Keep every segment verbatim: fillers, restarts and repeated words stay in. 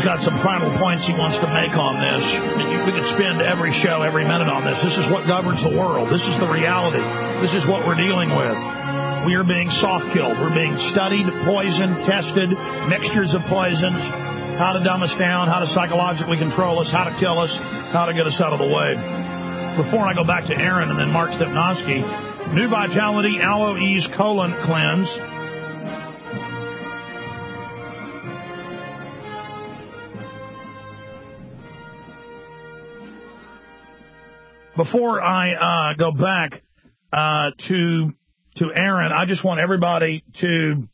got some final points he wants to make on this. We could spend every show, every minute on this. This is what governs the world. This is the reality. This is what we're dealing with. We are being soft-killed. We're being studied, poisoned, tested, mixtures of poisons, how to dumb us down, how to psychologically control us, how to kill us, how to get us out of the way. Before I go back to Aaron and then Mark Stepnoski, New Vitality Aloe Ease Colon Cleanse. Before I uh, go back uh, to to Aaron, I just want everybody to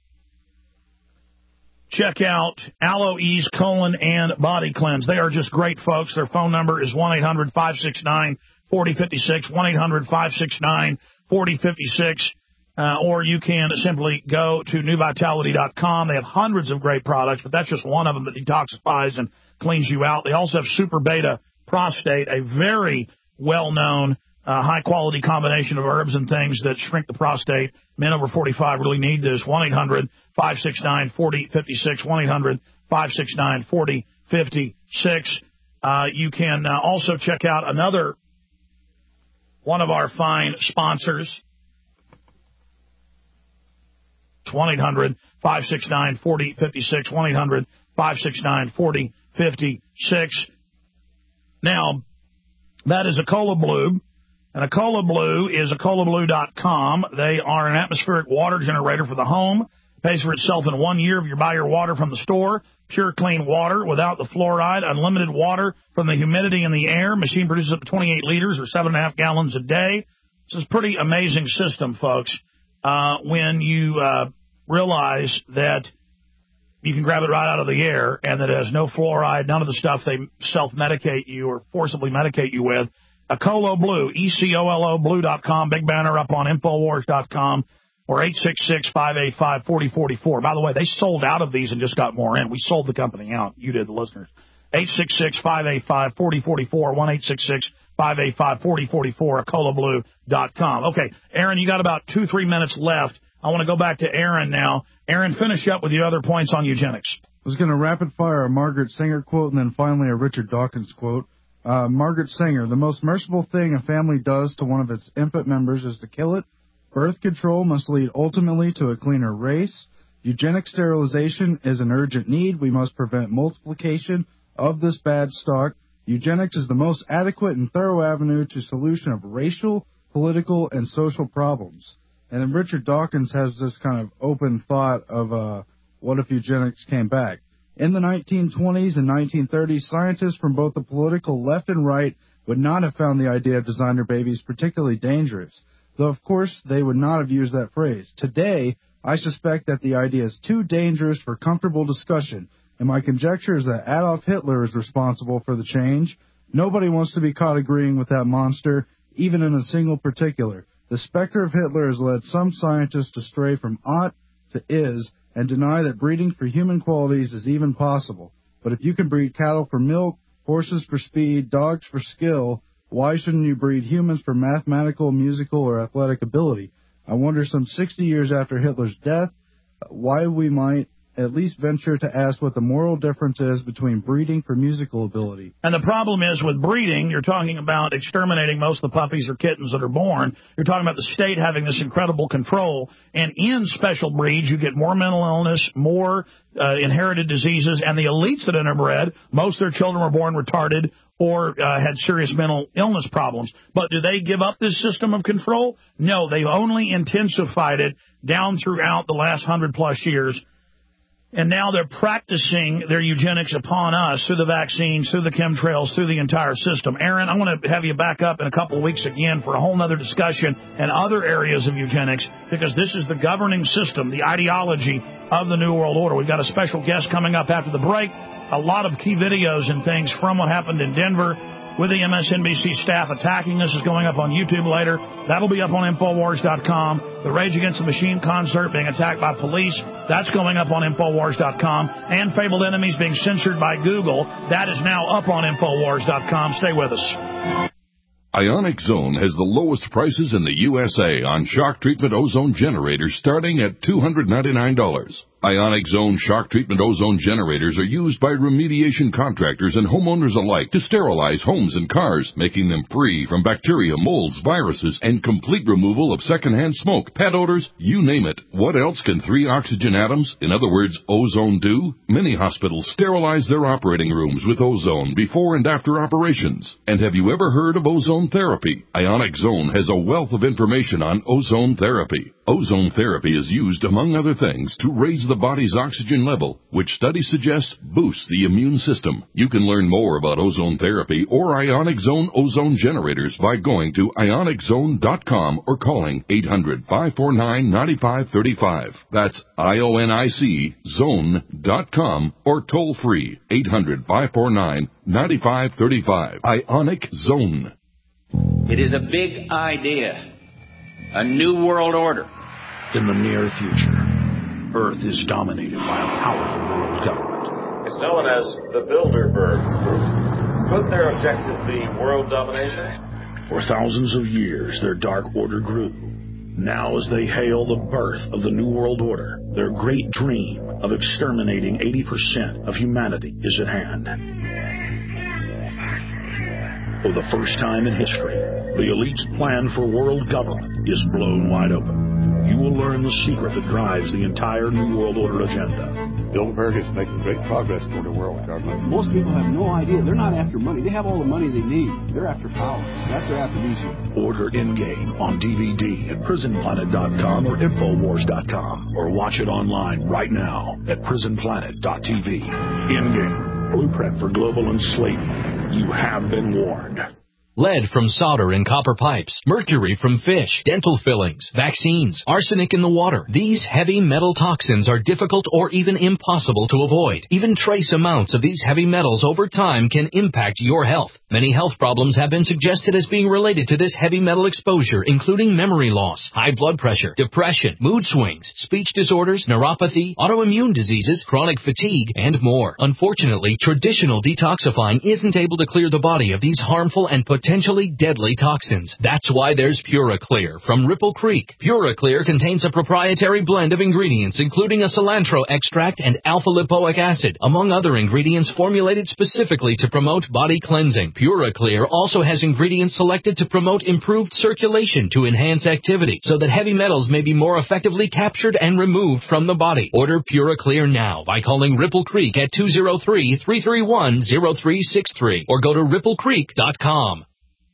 check out Aloe Ease Colon and Body Cleanse. They are just great folks. Their phone number is one eight hundred five six nine four zero five six, one eight hundred five six nine four zero five six, uh, or you can simply go to new vitality dot com. They have hundreds of great products, but that's just one of them that detoxifies and cleans you out. They also have Super Beta Prostate, a very well-known, uh, high-quality combination of herbs and things that shrink the prostate. Men over forty-five really need this. one eight hundred five six nine four zero five six, one eight hundred five six nine four zero five six. Uh, you can uh, also check out another one of our fine sponsors. It's one eight hundred five six nine four zero five six, one eight hundred five six nine four zero five six. Now, that is a Cola Blue, and a Cola Blue is a cola blue dot com. They are an atmospheric water generator for the home. Pays for itself in one year if you buy your water from the store. Pure, clean water without the fluoride. Unlimited water from the humidity in the air. Machine produces up to twenty-eight liters or seven and a half gallons a day. This is a pretty amazing system, folks, uh, when you uh, realize that you can grab it right out of the air and that it has no fluoride, none of the stuff they self-medicate you or forcibly medicate you with. A Colo Blue, E C O L O blue dot com, big banner up on infowars dot com, or eight six six, five eight five, four zero four four. By the way, they sold out of these and just got more in. We sold the company out. You did, the listeners. eight six six, five eight five, four zero four four, one eight six six, five eight five, four zero four four, a cola blue dot com. Okay, Aaron, you got about two, three minutes left. I want to go back to Aaron now. Aaron, finish up with your other points on eugenics. I was going to rapid fire a Margaret Sanger quote and then finally a Richard Dawkins quote. Uh, Margaret Sanger, the most merciful thing a family does to one of its infant members is to kill it. Birth control must lead ultimately to a cleaner race. Eugenic sterilization is an urgent need. We must prevent multiplication of this bad stock. Eugenics is the most adequate and thorough avenue to solution of racial, political, and social problems. And then Richard Dawkins has this kind of open thought of uh, what if eugenics came back. In the nineteen twenties and nineteen thirties, scientists from both the political left and right would not have found the idea of designer babies particularly dangerous, though of course they would not have used that phrase. Today, I suspect that the idea is too dangerous for comfortable discussion, and my conjecture is that Adolf Hitler is responsible for the change. Nobody wants to be caught agreeing with that monster, even in a single particular. The specter of Hitler has led some scientists to stray from ought to is and deny that breeding for human qualities is even possible. But if you can breed cattle for milk, horses for speed, dogs for skill, why shouldn't you breed humans for mathematical, musical, or athletic ability? I wonder, some sixty years after Hitler's death, why we might at least venture to ask what the moral difference is between breeding for musical ability. And the problem is with breeding, you're talking about exterminating most of the puppies or kittens that are born. You're talking about the state having this incredible control. And in special breeds, you get more mental illness, more uh, inherited diseases. And the elites that interbred, most of their children were born retarded or uh, had serious mental illness problems. But do they give up this system of control? No, they've only intensified it down throughout the last hundred plus years. And now they're practicing their eugenics upon us through the vaccines, through the chemtrails, through the entire system. Aaron, I want to have you back up in a couple of weeks again for a whole other discussion and other areas of eugenics, because this is the governing system, the ideology of the New World Order. We've got a special guest coming up after the break. A lot of key videos and things from what happened in Denver with the M S N B C staff attacking us is going up on YouTube later. That'll be up on infowars dot com. The Rage Against the Machine concert being attacked by police, that's going up on infowars dot com. And Fabled Enemies being censored by Google, that is now up on infowars dot com. Stay with us. Ionic Zone has the lowest prices in the U S A on shock treatment ozone generators starting at two hundred ninety-nine dollars. Ionic Zone shock treatment ozone generators are used by remediation contractors and homeowners alike to sterilize homes and cars, making them free from bacteria, molds, viruses, and complete removal of secondhand smoke, pet odors, you name it. What else can three oxygen atoms, in other words, ozone, do? Many hospitals sterilize their operating rooms with ozone before and after operations. And have you ever heard of ozone therapy? Ionic Zone has a wealth of information on ozone therapy. Ozone therapy is used, among other things, to raise the body's oxygen level, which studies suggest boosts the immune system. You can learn more about ozone therapy or Ionic Zone ozone generators by going to ionic zone dot com or calling eight hundred, five four nine, nine five three five. That's I O N I C zone dot com or toll free eight hundred, five four nine, nine five three five. Ionic Zone. It is a big idea. A new world order. In the near future, Earth is dominated by a powerful world government. It's known as the Bilderberg Group. Could their objective be world domination? For thousands of years, their dark order grew. Now, as they hail the birth of the New World Order, their great dream of exterminating eighty percent of humanity is at hand. For the first time in history, the elite's plan for world government is blown wide open. You will learn the secret that drives the entire New World Order agenda. Bilderberg is making great progress toward a world government. Most people have no idea. They're not after money. They have all the money they need. They're after power. That's their aphrodisiac. Order In-Game on D V D at prison planet dot com or infowars dot com, or watch it online right now at prison planet dot t v. In-Game, blueprint for global enslavement. You have been warned. Lead from solder in copper pipes, mercury from fish, dental fillings, vaccines, arsenic in the water. These heavy metal toxins are difficult or even impossible to avoid. Even trace amounts of these heavy metals over time can impact your health. Many health problems have been suggested as being related to this heavy metal exposure, including memory loss, high blood pressure, depression, mood swings, speech disorders, neuropathy, autoimmune diseases, chronic fatigue, and more. Unfortunately, traditional detoxifying isn't able to clear the body of these harmful and potentially potentially deadly toxins. That's why there's PuraClear from Ripple Creek. PuraClear contains a proprietary blend of ingredients, including a cilantro extract and alpha-lipoic acid, among other ingredients formulated specifically to promote body cleansing. PuraClear also has ingredients selected to promote improved circulation to enhance activity, so that heavy metals may be more effectively captured and removed from the body. Order PuraClear now by calling Ripple Creek at two oh three, three three one, oh three six three or go to ripple creek dot com.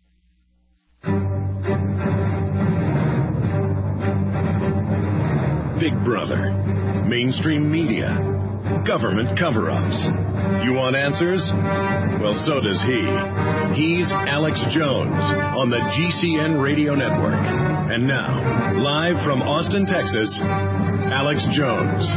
Big Brother, mainstream media, government cover-ups. You want answers? Well, so does he. He's Alex Jones on the G C N Radio Network. And now, live from Austin, Texas, Alex Jones.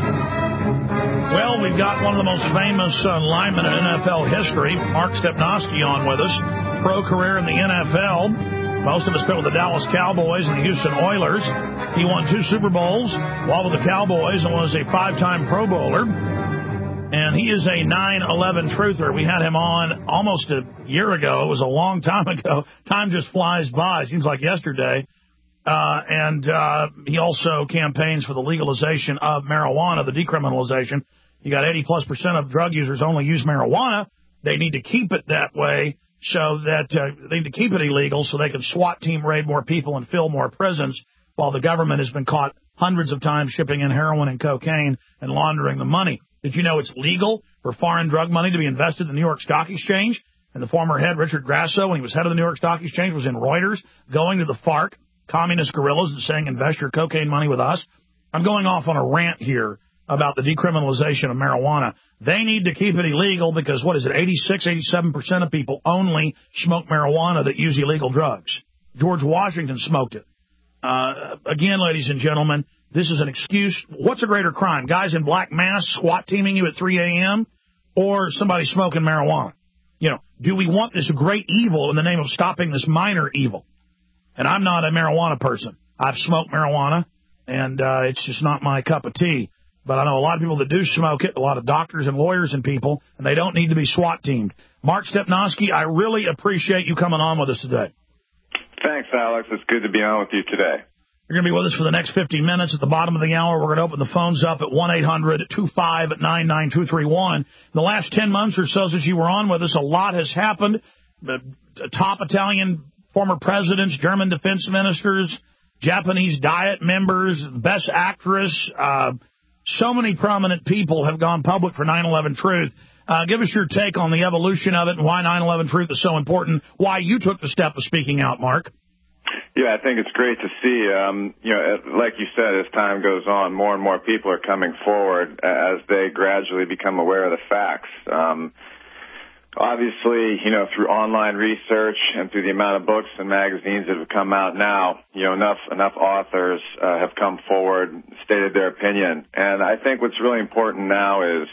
Well, we've got one of the most famous uh, linemen in N F L history, Mark Stepnoski, on with us. Pro career in the N F L. Most of us played with the Dallas Cowboys and the Houston Oilers. He won two Super Bowls while with the Cowboys and was a five-time Pro Bowler. And he is a nine eleven truther. We had him on almost a year ago. It was a long time ago. Time just flies by. Seems like yesterday. Uh, and uh, he also campaigns for the legalization of marijuana, the decriminalization. You got eighty plus percent of drug users only use marijuana. They need to keep it that way. So that uh, they need to keep it illegal so they can SWAT team raid more people and fill more prisons, while the government has been caught hundreds of times shipping in heroin and cocaine and laundering the money. Did you know it's legal for foreign drug money to be invested in the New York Stock Exchange? And the former head, Richard Grasso, when he was head of the New York Stock Exchange, was in Reuters going to the FARC, communist guerrillas, and saying, invest your cocaine money with us. I'm going off on a rant here about the decriminalization of marijuana. They need to keep it illegal because, what is it, eighty-six, eighty-seven percent of people only smoke marijuana that use illegal drugs. George Washington smoked it. Uh, again, ladies and gentlemen, this is an excuse. What's a greater crime? Guys in black masks SWAT teaming you at three a.m. or somebody smoking marijuana? You know, do we want this great evil in the name of stopping this minor evil? And I'm not a marijuana person. I've smoked marijuana, and uh, it's just not my cup of tea. But I know a lot of people that do smoke it, a lot of doctors and lawyers and people, and they don't need to be SWAT teamed. Mark Stepnoski, I really appreciate you coming on with us today. Thanks, Alex. It's good to be on with you today. You're going to be with us for the next fifty minutes. At the bottom of the hour, we're going to open the phones up at one eight hundred two five nine nine two three one. In the last ten months or so since you were on with us, a lot has happened. The top Italian former presidents, German defense ministers, Japanese Diet members, best actress, uh, so many prominent people have gone public for nine eleven Truth. Uh, give us your take on the evolution of it and why nine eleven Truth is so important, why you took the step of speaking out, Mark. Yeah, I think it's great to see, um, you know, like you said, as time goes on, more and more people are coming forward as they gradually become aware of the facts. Um, obviously, you know, through online research and through the amount of books and magazines that have come out now, you know, enough enough authors uh, have come forward, stated their opinion. And I think what's really important now is,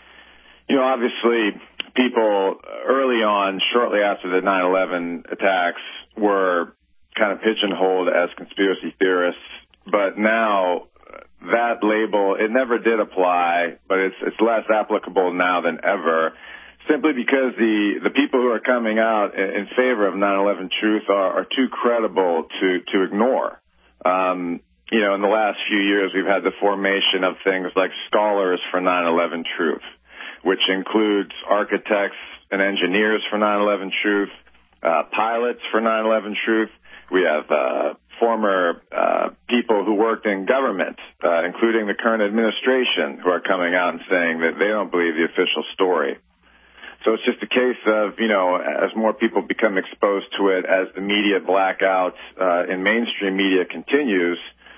you know, obviously people early on, shortly after the nine eleven attacks, were kind of pigeonholed as conspiracy theorists, but now that label, it never did apply, but it's it's less applicable now than ever, simply because the, the people who are coming out in, in favor of nine eleven Truth are, are too credible to, to ignore. Um, you know, in the last few years, we've had the formation of things like Scholars for nine eleven Truth, which includes architects and engineers for nine eleven Truth, uh, pilots for nine eleven Truth. We have uh, former uh, people who worked in government, uh, including the current administration, who are coming out and saying that they don't believe the official story. So it's just a case of, you know, as more people become exposed to it, as the media blackout uh, in mainstream media continues,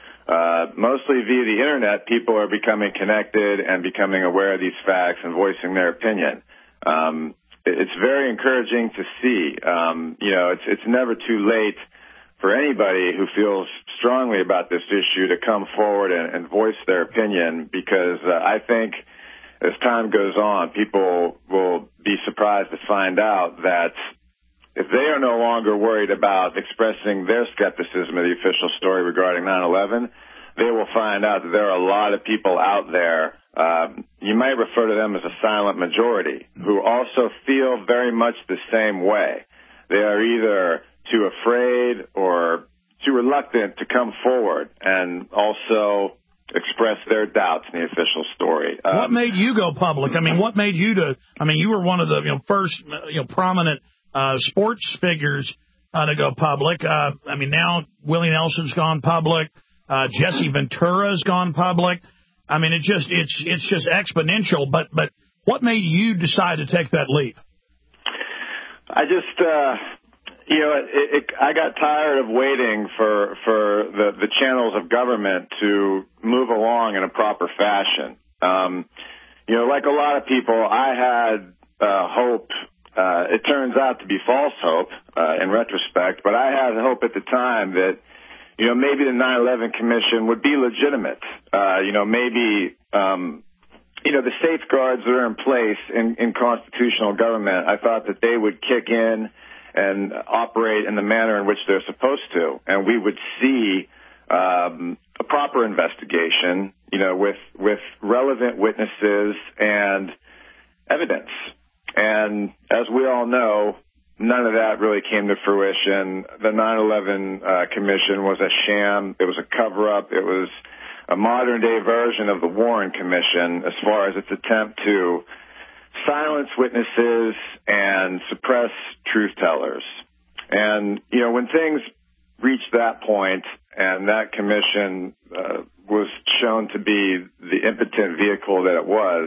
uh, mostly via the Internet, people are becoming connected and becoming aware of these facts and voicing their opinion. Um, it's very encouraging to see. Um, you know, it's it's never too late for anybody who feels strongly about this issue to come forward and, and voice their opinion, because uh, I think as time goes on, people will be surprised to find out that if they are no longer worried about expressing their skepticism of the official story regarding nine eleven, they will find out that there are a lot of people out there, um, you might refer to them as a silent majority, who also feel very much the same way. They are either too afraid or too reluctant to come forward and also express their doubts in the official story. Um, what made you go public? I mean, what made you to, I mean, you were one of the, you know, first, you know, prominent uh, sports figures uh, to go public. Uh, I mean, now Willie Nelson's gone public. Uh, Jesse Ventura's gone public. I mean, it just, it's, it's just exponential. But, but what made you decide to take that leap? I just, uh, You know, it, it, I got tired of waiting for for the, the channels of government to move along in a proper fashion. Um, you know, like a lot of people, I had uh, hope. Uh, it turns out to be false hope uh, in retrospect, but I had hope at the time that, you know, maybe the nine eleven Commission would be legitimate. Uh, you know, maybe, um, you know, the safeguards that are in place in, in constitutional government, I thought that they would kick in and operate in the manner in which they're supposed to. And we would see um, a proper investigation, you know, with, with relevant witnesses and evidence. And as we all know, none of that really came to fruition. The nine eleven uh, Commission was a sham. It was a cover-up. It was a modern-day version of the Warren Commission as far as its attempt to silence witnesses and suppress truth tellers. And, you know, when things reached that point and that commission uh, was shown to be the impotent vehicle that it was,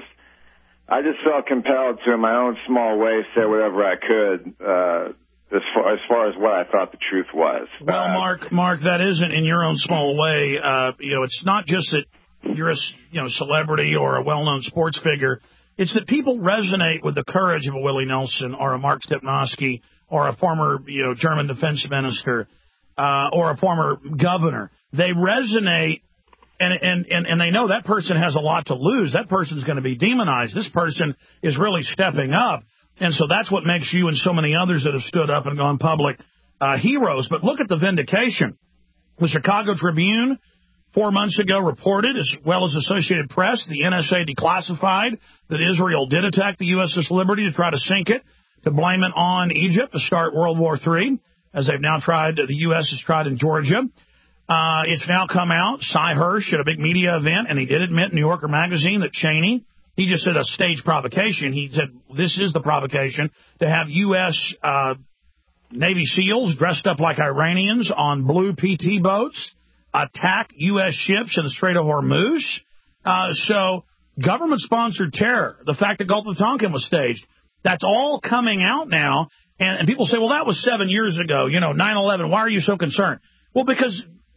I just felt compelled to, in my own small way, say whatever I could uh, as far as far as what I thought the truth was. Well, uh, Mark, Mark, that isn't in your own small way. Uh, you know, it's not just that you're a you know celebrity or a well-known sports figure. It's that people resonate with the courage of a Willie Nelson or a Mark Stepnoski or a former, you know, German defense minister uh, or a former governor. They resonate, and, and, and, and they know that person has a lot to lose. That person's going to be demonized. This person is really stepping up. And so that's what makes you and so many others that have stood up and gone public uh, heroes. But look at the vindication. The Chicago Tribune four months ago reported, as well as Associated Press, the N S A declassified that Israel did attack the U S S Liberty to try to sink it, to blame it on Egypt to start World War Three, as they've now tried, the U S has tried in Georgia. Uh, it's now come out. Cy Hirsch at a big media event, and he did admit in New Yorker magazine that Cheney, he just said a staged provocation. He said this is the provocation to have U S Uh, Navy SEALs dressed up like Iranians on blue P T boats attack U S ships in the Strait of Hormuz. Uh, so government-sponsored terror, the fact that Gulf of Tonkin was staged, that's all coming out now. And, and people say, well, that was seven years ago, you know, nine eleven. Why are you so concerned? Well, because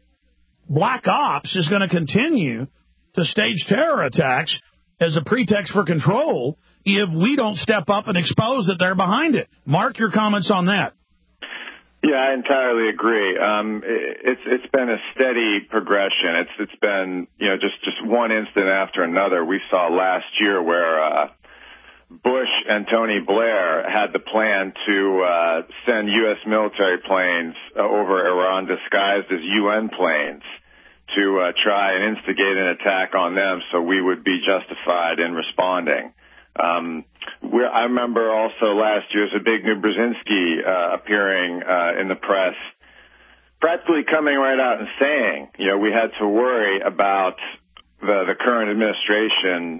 Black Ops is going to continue to stage terror attacks as a pretext for control if we don't step up and expose that they're behind it. Mark, your comments on that. Yeah, I entirely agree. Um, it's it's been a steady progression. It's it's been you know just just one incident after another. We saw last year where uh, Bush and Tony Blair had the plan to uh, send U S military planes uh, over Iran disguised as U N planes to uh, try and instigate an attack on them, so we would be justified in responding. Um, we're, I remember also last year, Zbigniew Brzezinski uh, appearing uh, in the press, practically coming right out and saying, you know, we had to worry about the, the current administration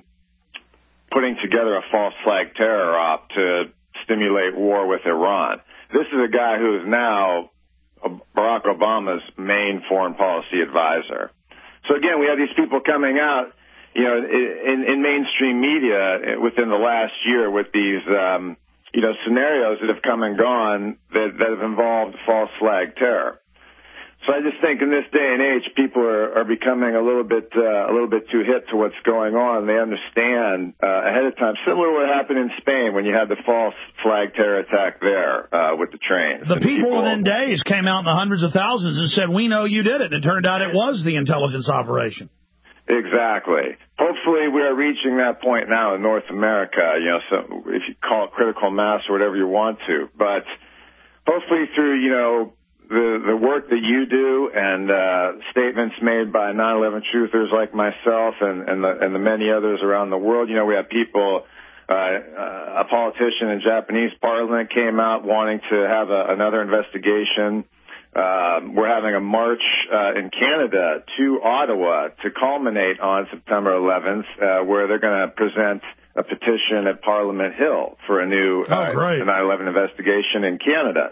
putting together a false flag terror op to stimulate war with Iran. This is a guy who is now Barack Obama's main foreign policy advisor. So again, we have these people coming out, you know, in, in mainstream media within the last year with these, um, you know, scenarios that have come and gone that, that have involved false flag terror. So I just think in this day and age, people are, are becoming a little bit, uh, a little bit too hip to what's going on. They understand uh, ahead of time, similar to what happened in Spain when you had the false flag terror attack there uh, with the trains. The people, people within days came out in the hundreds of thousands and said, "We know you did it." And it turned out it was the intelligence operation. Exactly. Hopefully we are reaching that point now in North America, you know, so if you call it critical mass or whatever you want to. But hopefully through, you know, the, the work that you do and uh, statements made by nine eleven truthers like myself and, and, the, and the many others around the world, you know, we have people, uh, uh, a politician in Japanese parliament came out wanting to have a, another investigation. Uh, we're having a march uh, in Canada to Ottawa to culminate on September eleventh, uh, where they're going to present a petition at Parliament Hill for a new oh, uh, nine eleven investigation in Canada.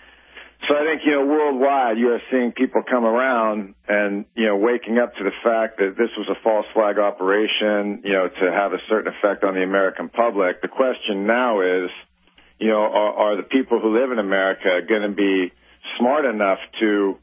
So I think, you know, worldwide, you are seeing people come around and, you know, waking up to the fact that this was a false flag operation, you know, to have a certain effect on the American public. The question now is, you know, are, are the people who live in America going to be smart enough to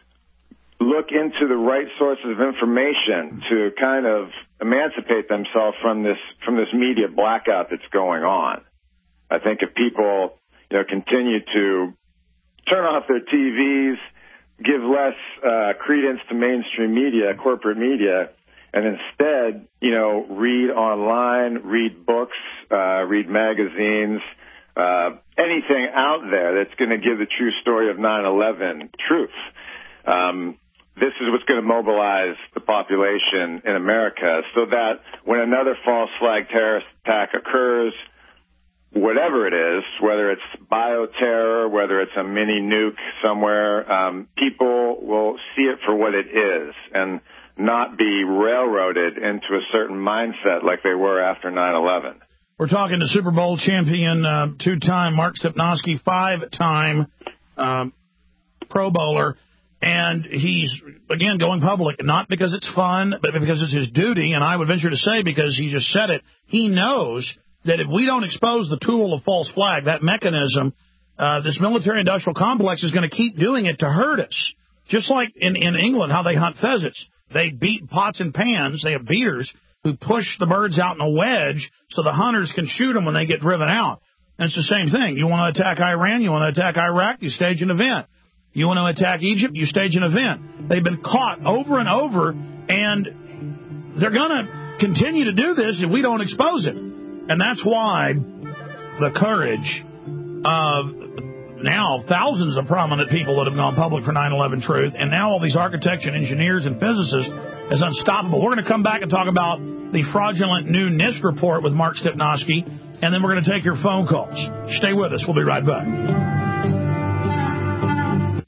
look into the right sources of information to kind of emancipate themselves from this from this media blackout that's going on? I think if people, you know, continue to turn off their T Vs, give less uh, credence to mainstream media, corporate media, and instead, you know, read online, read books, uh, read magazines, Uh, anything out there that's going to give the true story of nine eleven truth. Um, this is what's going to mobilize the population in America so that when another false flag terrorist attack occurs, whatever it is, whether it's bioterror, whether it's a mini nuke somewhere, um, people will see it for what it is and not be railroaded into a certain mindset like they were after nine eleven. We're talking to Super Bowl champion, uh, two-time Mark Stepnoski, five-time um, Pro Bowler, and he's, again, going public, not because it's fun, but because it's his duty, and I would venture to say, because he just said it, he knows that if we don't expose the tool of false flag, that mechanism, uh, this military-industrial complex is going to keep doing it to hurt us. Just like in, in England, how they hunt pheasants. They beat pots and pans, they have beaters, who push the birds out in a wedge so the hunters can shoot them when they get driven out. And it's the same thing. You want to attack Iran, you want to attack Iraq, you stage an event. You want to attack Egypt, you stage an event. They've been caught over and over, and they're going to continue to do this if we don't expose it. And that's why the courage of now thousands of prominent people that have gone public for nine eleven truth, and now all these architects and engineers and physicists, is unstoppable. We're going to come back and talk about the fraudulent new NIST report with Mark Stepnoski, and then we're going to take your phone calls. Stay with us. We'll be right back. Do you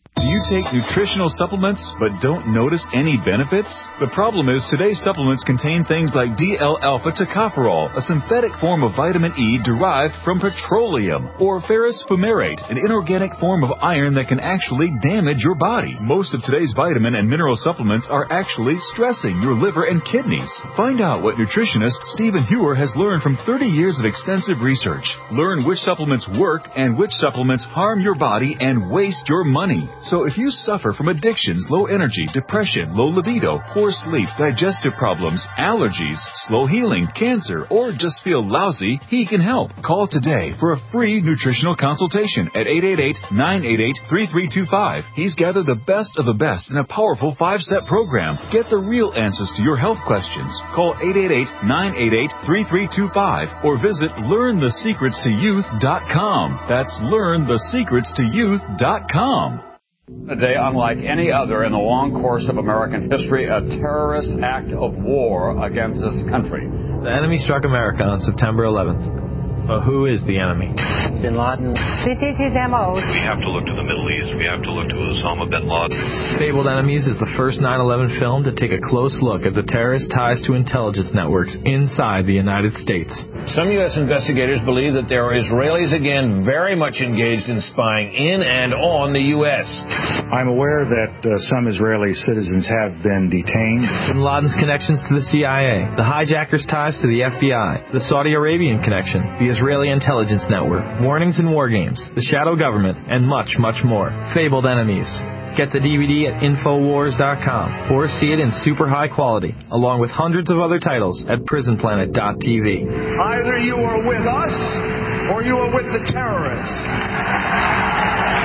take nutritional supplements but don't notice any benefits? The problem is today's supplements contain things like D L-alpha tocopherol, a synthetic form of vitamin E derived from petroleum, or ferrous fumarate, an inorganic form of iron that can actually damage your body. Most of today's vitamin and mineral supplements are actually stressing your liver and kidneys. Find out what nutritionist Stephen Hewer has learned from thirty years of extensive research. Learn which supplements work and which supplements harm your body and waste your money. So if you suffer from addictions, low energy, depression, low libido, poor sleep, digestive problems, allergies, slow healing, cancer, or just feel lousy, he can help. Call today for a free nutritional consultation at eight eight eight, nine eight eight, three three two five. He's gathered the best of the best in a powerful five-step program. Get the real answers to your health questions. Call eight eight eight, nine eight eight, three three two five or visit learn the secrets to youth dot com. That's learn the secrets to youth dot com. A day unlike any other in the long course of American history, a terrorist act of war against this country. The enemy struck America on September eleventh. But who is the enemy? Bin Laden. This is his M O. We have to look to the Middle East. We have to look to Osama bin Laden. Fabled Enemies is the first nine eleven film to take a close look at the terrorist ties to intelligence networks inside the United States. Some U S investigators believe that there are Israelis again very much engaged in spying in and on the U S. I'm aware that uh, some Israeli citizens have been detained. Bin Laden's connections to the C I A, the hijackers' ties to the F B I, the Saudi Arabian connection, the Israeli intelligence network, warnings and war games, the shadow government, and much, much more. Fabled Enemies. Get the D V D at Infowars dot com or see it in super high quality, along with hundreds of other titles at Prison Planet dot T V. Either you are with us or you are with the terrorists.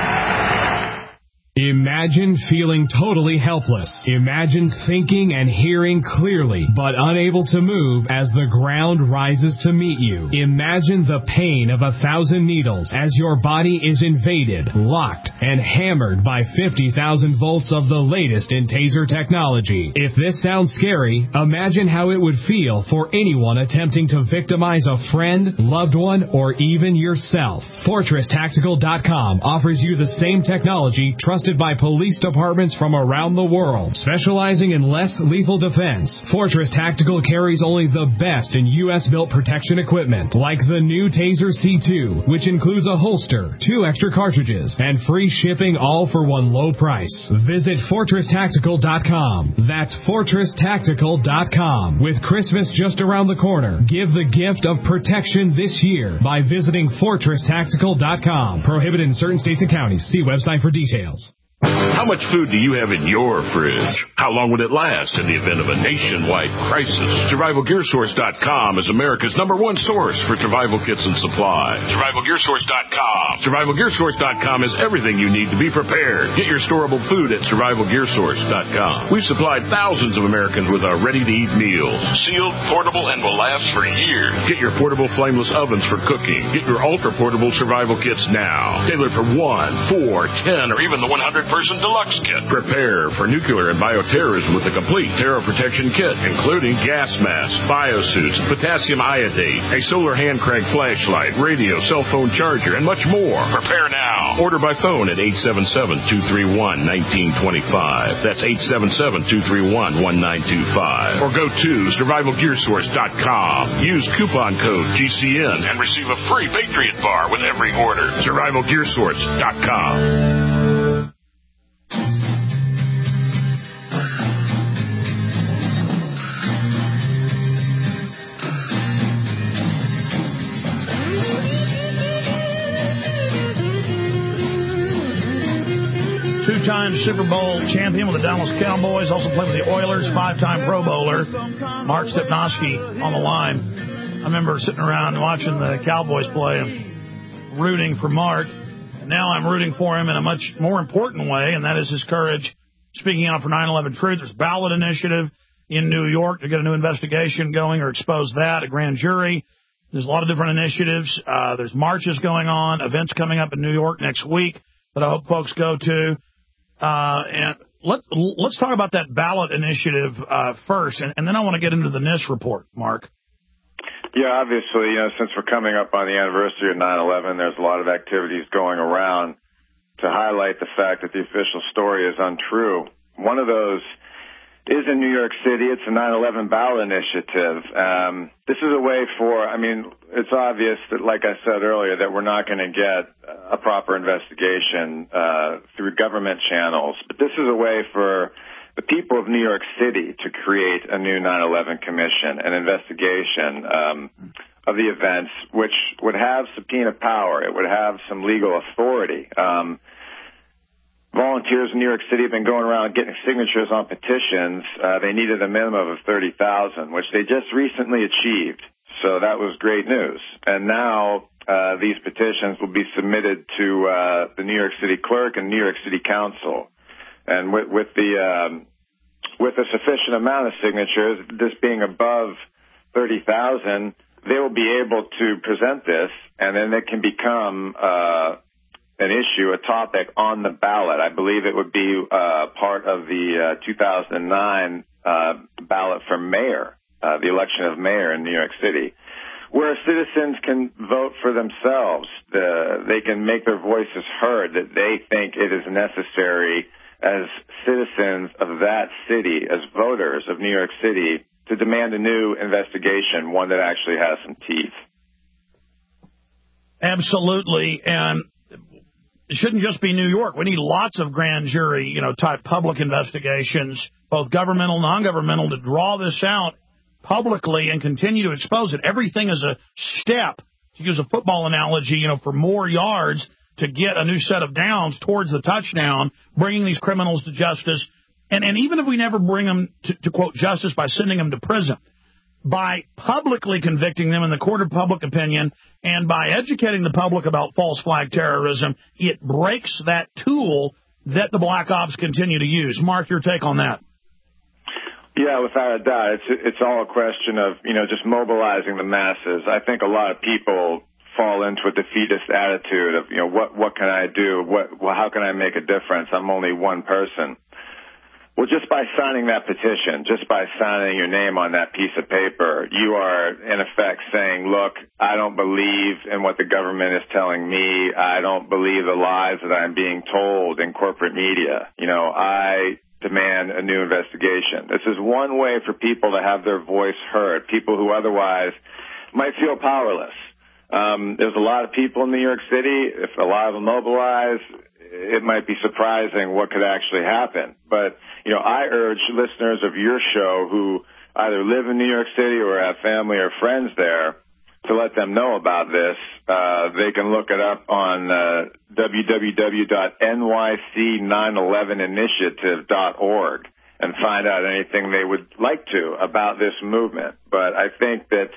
Imagine feeling totally helpless. Imagine thinking and hearing clearly, but unable to move as the ground rises to meet you. Imagine the pain of a thousand needles as your body is invaded, locked, and hammered by fifty thousand volts of the latest in taser technology. If this sounds scary, imagine how it would feel for anyone attempting to victimize a friend, loved one, or even yourself. Fortress Tactical dot com offers you the same technology trusted by police departments from around the world. Specializing in less lethal defense, Fortress Tactical carries only the best in U S-built protection equipment, like the new Taser C two, which includes a holster, two extra cartridges, and free shipping, all for one low price. Visit Fortress Tactical dot com. That's Fortress Tactical dot com. With Christmas just around the corner, give the gift of protection this year by visiting Fortress Tactical dot com. Prohibited in certain states and counties. See website for details. How much food do you have in your fridge? How long would it last in the event of a nationwide crisis? Survival Gear Source dot com is America's number one source for survival kits and supplies. Survival Gear Source dot com. Survival Gear Source dot com is everything you need to be prepared. Get your storable food at Survival Gear Source dot com. We've supplied thousands of Americans with our ready-to-eat meals. Sealed, portable, and will last for years. Get your portable flameless ovens for cooking. Get your ultra-portable survival kits now. Tailored for one, four, ten, or even the one hundred person deluxe kit. Prepare for nuclear and bioterrorism with a complete terror protection kit, including gas masks, biosuits, potassium iodate, a solar hand crank flashlight, radio, cell phone charger, and much more. Prepare now. Order by phone at eight seven seven, two three one, one nine two five. That's eight seven seven, two three one, one nine two five. Or go to Survival Gear Source dot com. Use coupon code G C N and receive a free Patriot Bar with every order. Survival Gear Source dot com. Two-time Super Bowl champion with the Dallas Cowboys, also played with the Oilers, five-time Pro Bowler, Mark Stepnoski on the line. I remember sitting around watching the Cowboys play and rooting for Mark. Now I'm rooting for him in a much more important way, and that is his courage speaking out for nine eleven Truth. There's a ballot initiative in New York to get a new investigation going or expose that, a grand jury. There's a lot of different initiatives. Uh, there's marches going on, events coming up in New York next week that I hope folks go to. Uh, and let, let's talk about that ballot initiative uh, first, and, and then I want to get into the NIST report, Mark. Yeah, obviously, you know, since we're coming up on the anniversary of nine eleven, there's a lot of activities going around to highlight the fact that the official story is untrue. One of those is in New York City. It's a nine eleven ballot initiative. Um, this is a way for, I mean, it's obvious that, like I said earlier, that we're not going to get a proper investigation uh, through government channels. But this is a way for the people of New York City to create a new nine eleven commission, an investigation um, of the events, which would have subpoena power. It would have some legal authority. Um, volunteers in New York City have been going around getting signatures on petitions. Uh, they needed a minimum of thirty thousand, which they just recently achieved. So that was great news. And now uh, these petitions will be submitted to uh, the New York City clerk and New York City Council. And with, with the um, with a sufficient amount of signatures, this being above thirty thousand, they will be able to present this, and then it can become uh, an issue, a topic on the ballot. I believe it would be uh, part of the uh, two thousand nine uh, ballot for mayor, uh, the election of mayor in New York City, where citizens can vote for themselves. The, they can make their voices heard that they think it is necessary as citizens of that city, as voters of New York City, to demand a new investigation, one that actually has some teeth. Absolutely. And it shouldn't just be New York. We need lots of grand jury, you know, type public investigations, both governmental, non-governmental, to draw this out publicly and continue to expose it. Everything is a step, to use a football analogy, you know, for more yards to get a new set of downs towards the touchdown, bringing these criminals to justice. And, and even if we never bring them to, to, quote, justice by sending them to prison, by publicly convicting them in the court of public opinion and by educating the public about false flag terrorism, it breaks that tool that the black ops continue to use. Mark, your take on that? Yeah, without a doubt. It's, it's all a question of, you know, just mobilizing the masses. I think a lot of people fall into a defeatist attitude of, you know, what, what can I do? What, well, how can I make a difference? I'm only one person. Well, just by signing that petition, just by signing your name on that piece of paper, you are, in effect, saying, look, I don't believe in what the government is telling me. I don't believe the lies that I'm being told in corporate media. You know, I demand a new investigation. This is one way for people to have their voice heard, people who otherwise might feel powerless. Um, there's a lot of people in New York City. If a lot of them mobilize, it might be surprising what could actually happen. But, you know, I urge listeners of your show who either live in New York City or have family or friends there to let them know about this. Uh, they can look it up on uh, w w w dot n y c nine eleven initiative dot org and find out anything they would like to about this movement. But I think that,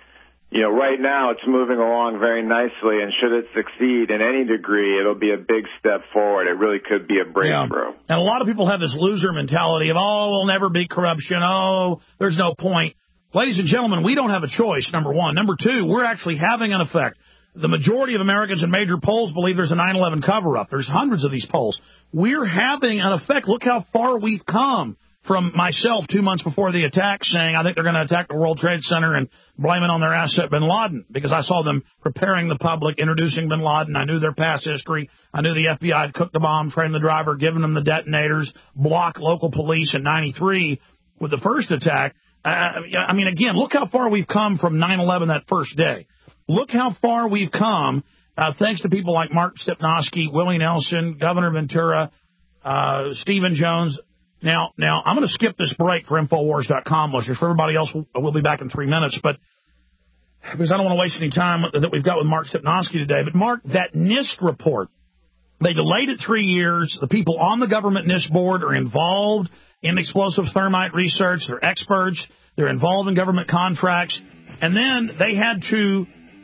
you know, right now it's moving along very nicely, and should it succeed in any degree, it'll be a big step forward. It really could be a breakthrough. Yeah. And a lot of people have this loser mentality of, oh, there'll never be corruption. Oh, there's no point. Ladies and gentlemen, we don't have a choice, number one. Number two, we're actually having an effect. The majority of Americans in major polls believe there's a nine eleven cover-up. There's hundreds of these polls. We're having an effect. Look how far we've come. From myself two months before the attack saying I think they're going to attack the World Trade Center and blame it on their asset bin Laden, because I saw them preparing the public, introducing bin Laden. I knew their past history. I knew the F B I had cooked the bomb, trained the driver, given them the detonators, blocked local police in ninety-three with the first attack. Uh, I mean, again, look how far we've come from nine eleven that first day. Look how far we've come uh, thanks to people like Mark Stepnoski, Willie Nelson, Governor Ventura, uh, Stephen Jones. Now, now I'm going to skip this break for Infowars dot com listeners. For everybody else, we'll, we'll be back in three minutes. But because I don't want to waste any time that we've got with Mark Stepnoski today. But, Mark, that NIST report, they delayed it three years. The people on the government NIST board are involved in explosive thermite research. They're experts. They're involved in government contracts. And then they had to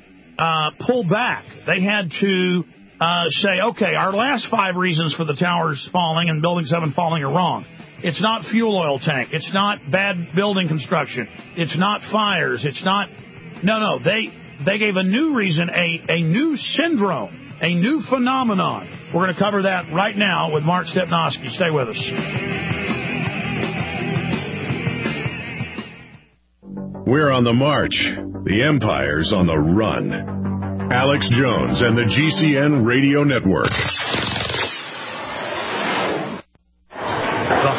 uh, pull back. They had to uh, say, okay, our last five reasons for the towers falling and Building seven falling are wrong. It's not fuel oil tank. It's not bad building construction. It's not fires. It's not. No, no. They they gave a new reason, a, a new syndrome, a new phenomenon. We're going to cover that right now with Mark Stepnoski. Stay with us. We're on the march. The empire's on the run. Alex Jones and the G C N Radio Network.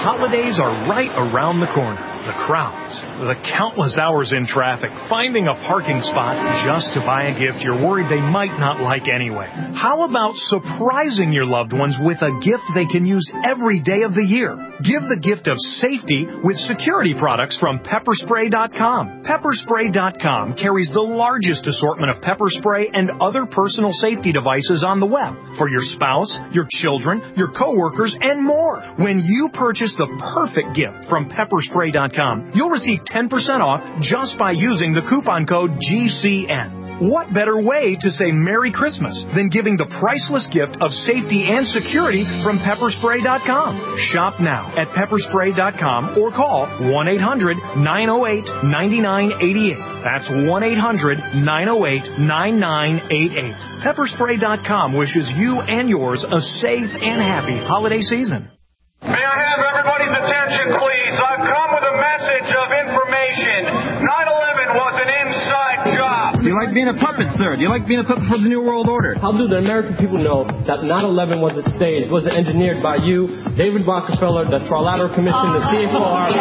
holidays are right around the corner. The crowds, the countless hours in traffic, finding a parking spot just to buy a gift you're worried they might not like anyway. How about surprising your loved ones with a gift they can use every day of the year? Give the gift of safety with security products from pepper spray dot com. pepper spray dot com carries the largest assortment of pepper spray and other personal safety devices on the web for your spouse, your children, your coworkers, and more. When you purchase the perfect gift from pepper spray dot com, you'll receive ten percent off just by using the coupon code G C N. What better way to say Merry Christmas than giving the priceless gift of safety and security from pepper spray dot com? Shop now at pepper spray dot com or call one eight hundred nine oh eight nine nine eight eight. That's one eight hundred nine oh eight nine nine eight eight. pepper spray dot com wishes you and yours a safe and happy holiday season. May I have everybody's attention, please? I've come with a message of information. nine eleven was an inside job. Do you like being a puppet, sir? Do you like being a puppet for the New World Order? How do the American people know that nine eleven was a stage, was engineered by you, David Rockefeller, the Trilateral Commission, the C F O R?